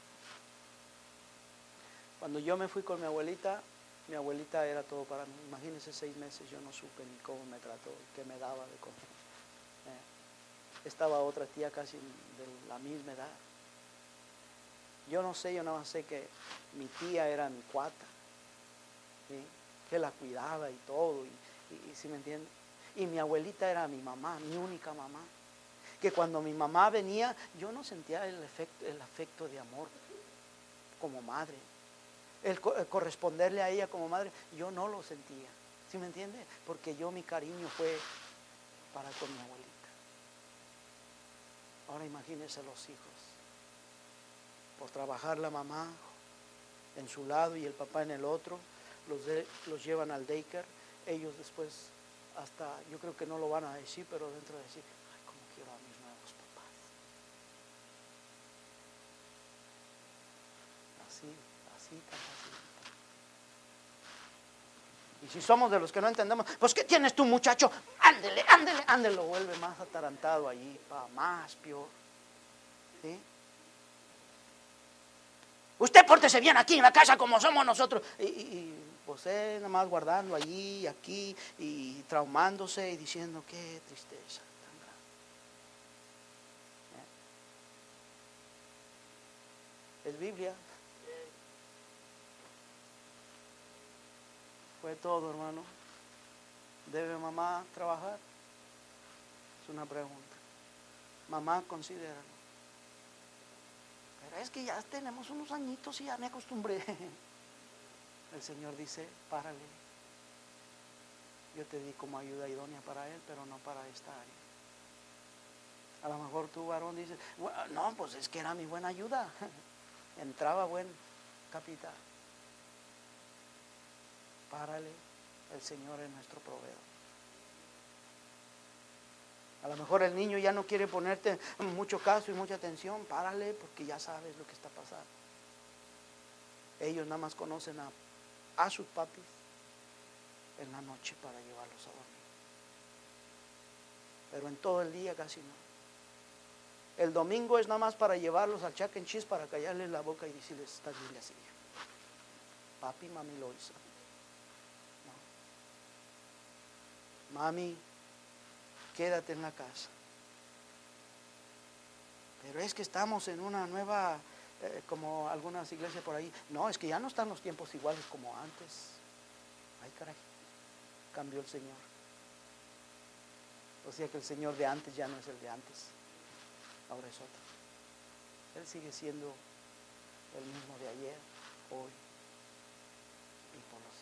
Cuando yo me fui con mi abuelita, mi abuelita era todo para mí. Imagínense, seis meses yo no supe ni cómo me trató, qué me daba de comer. Eh, estaba otra tía casi de la misma edad. Yo no sé, yo nada más sé que mi tía era mi cuata, ¿sí? Que la cuidaba y todo, y, y, y ¿sí me entiende? Y mi abuelita era mi mamá, mi única mamá. Que cuando mi mamá venía, yo no sentía el, efecto, el afecto de amor como madre. El, el corresponderle a ella como madre, yo no lo sentía. ¿Sí me entiende? Porque yo, mi cariño fue para con mi abuelita. Ahora imagínense los hijos. Por trabajar la mamá en su lado y el papá en el otro, los, de, los llevan al daycare. Ellos después, hasta, yo creo que no lo van a decir, pero dentro de decir, ay, cómo quiero a mis nuevos papás. Así, así, tan fácil. Y si somos de los que no entendemos, pues ¿qué tienes tú, muchacho? Ándele, ándele, ándele, lo vuelve más atarantado allí, pa, más peor. ¿Sí? Usted pórtese bien aquí en la casa como somos nosotros. Y, y, y pues él nada más guardando allí y aquí y traumándose y diciendo qué tristeza tan grande. ¿Eh? Es Biblia. Fue todo, hermano. ¿Debe mamá trabajar? Es una pregunta. Mamá, considéralo. Pero es que ya tenemos unos añitos y ya me acostumbré. El Señor dice, párale. Yo te di como ayuda idónea para él, pero no para esta área. A lo mejor tú, varón, dices, bueno, no, pues es que era mi buena ayuda. Entraba buen capital. Párale, el Señor es nuestro proveedor. A lo mejor el niño ya no quiere ponerte mucho caso y mucha atención, párale porque ya sabes lo que está pasando. Ellos nada más conocen a, a sus papis en la noche para llevarlos a dormir. Pero en todo el día casi no. El domingo es nada más para llevarlos al Chuck and Cheese para callarles la boca y decirles, esta Biblia así. Papi, mami lo hizo. No. Mami, quédate en la casa. Pero es que estamos en una nueva, eh, como algunas iglesias por ahí. No, es que ya no están los tiempos iguales como antes. Ay, caray, cambió el Señor. O sea que el Señor de antes ya no es el de antes. Ahora es otro. Él sigue siendo el mismo de ayer, hoy y por los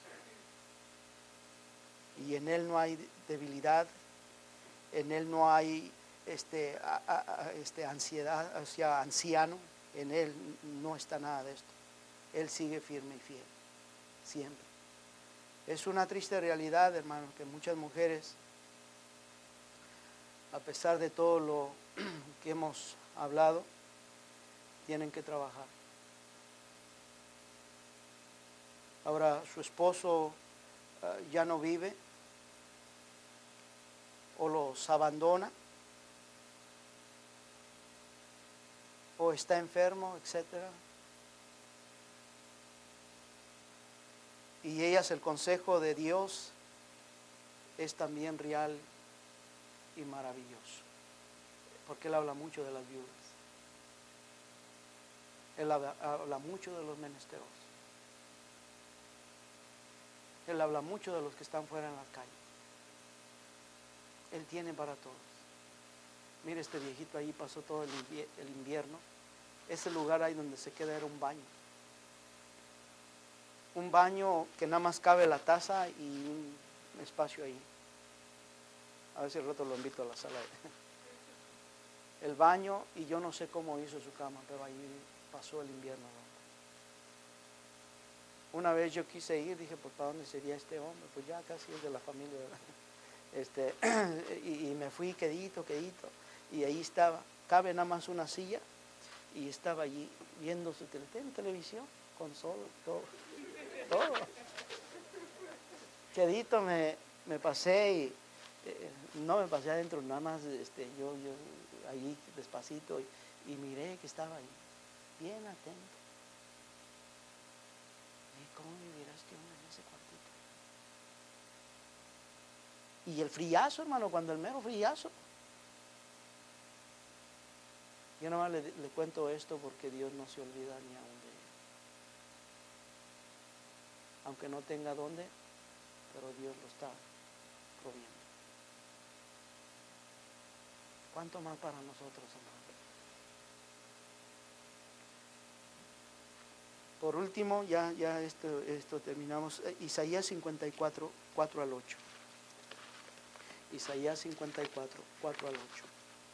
siglos. Y en Él no hay debilidad. En Él no hay este, a, a, este ansiedad, o sea, anciano. En Él no está nada de esto. Él sigue firme y fiel, siempre. Es una triste realidad, hermano, que muchas mujeres, a pesar de todo lo que hemos hablado, tienen que trabajar. Ahora su esposo uh, ya no vive, o los abandona, o está enfermo, etcétera. Y ellas, el consejo de Dios es también real y maravilloso. Porque Él habla mucho de las viudas. Él habla, habla mucho de los menesterosos. Él habla mucho de los que están fuera en la calle. Él tiene para todos. Mire, este viejito ahí pasó todo el invierno. Ese lugar ahí donde se queda era un baño. Un baño que nada más cabe la taza y un espacio ahí. A ver si el rato lo invito a la sala. El baño, y yo no sé cómo hizo su cama, pero ahí pasó el invierno. Una vez yo quise ir, dije, pues ¿para dónde sería este hombre? Pues ya casi es de la familia, ¿verdad? Este, y, y me fui quedito, quedito, y ahí estaba, cabe nada más una silla, y estaba allí viendo su tele, televisión, console, todo, todo. Quedito me, me pasé y eh, no me pasé adentro, nada más este, yo, yo allí despacito y, y miré que estaba ahí, bien atento. ¿Y cómo vivirá este hombre en ese cuartito? Y el frillazo, hermano, cuando el mero frillazo. Yo nomás le, le cuento esto porque Dios no se olvida ni aún de él. Aunque no tenga dónde, pero Dios lo está proviendo. ¿Cuánto más para nosotros, hermano? Por último, ya, ya esto, esto terminamos. Isaías cincuenta y cuatro, cuatro al ocho. Isaías cincuenta y cuatro, cuatro al ocho.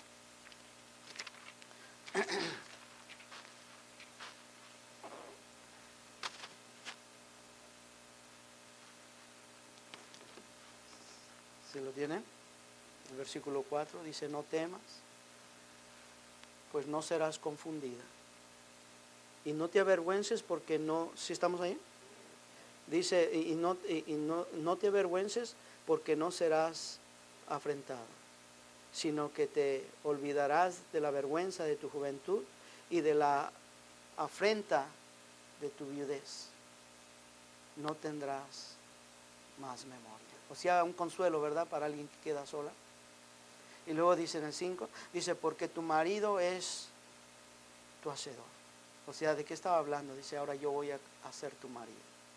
¿Se lo tienen? El versículo cuatro dice, no temas, pues no serás confundida. Y no te avergüences porque no, ¿sí estamos ahí? Dice, y, no, y, y no, no te avergüences porque no serás afrentado, sino que te olvidarás de la vergüenza de tu juventud y de la afrenta de tu viudez. No tendrás más memoria. O sea, un consuelo, ¿verdad? Para alguien que queda sola. Y luego dice en el cinco, dice, porque tu marido es tu hacedor. O sea, ¿de qué estaba hablando? Dice, ahora yo voy a, a ser tu marido.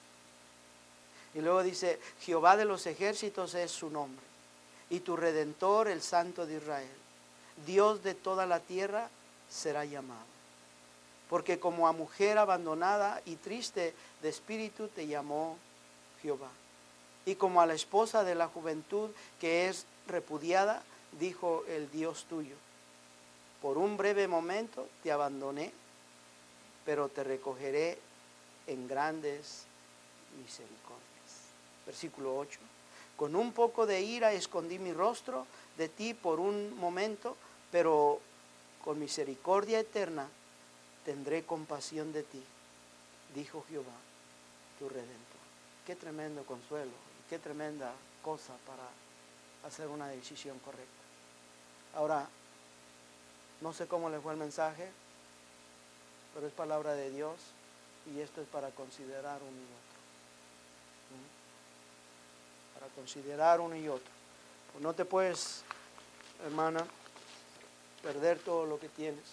Y luego dice, Jehová de los ejércitos es su nombre, y tu Redentor, el Santo de Israel. Dios de toda la tierra será llamado. Porque como a mujer abandonada y triste de espíritu te llamó Jehová. Y como a la esposa de la juventud que es repudiada, dijo el Dios tuyo, por un breve momento te abandoné, pero te recogeré en grandes misericordias. Versículo ocho. Con un poco de ira escondí mi rostro de ti por un momento, pero con misericordia eterna tendré compasión de ti, dijo Jehová, tu Redentor. Qué tremendo consuelo, qué tremenda cosa para hacer una decisión correcta. Ahora, no sé cómo le fue el mensaje, pero es palabra de Dios y esto es para considerar uno y otro. ¿Mm? Para considerar uno y otro. Pues no te puedes, hermana, perder todo lo que tienes.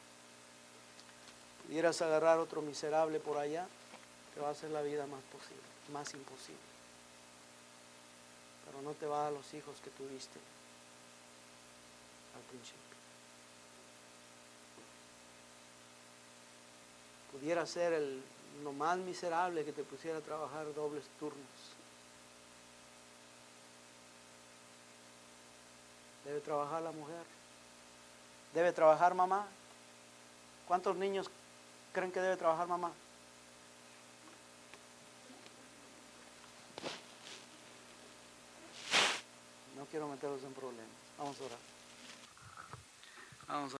Pudieras agarrar otro miserable por allá, te va a hacer la vida más posible, más imposible. Pero no te va a dar los hijos que tuviste al principio. Pudiera ser el lo más miserable que te pusiera a trabajar dobles turnos. Debe trabajar la mujer. Debe trabajar mamá. ¿Cuántos niños creen que debe trabajar mamá? No quiero meterlos en problemas. Vamos a orar. Vamos a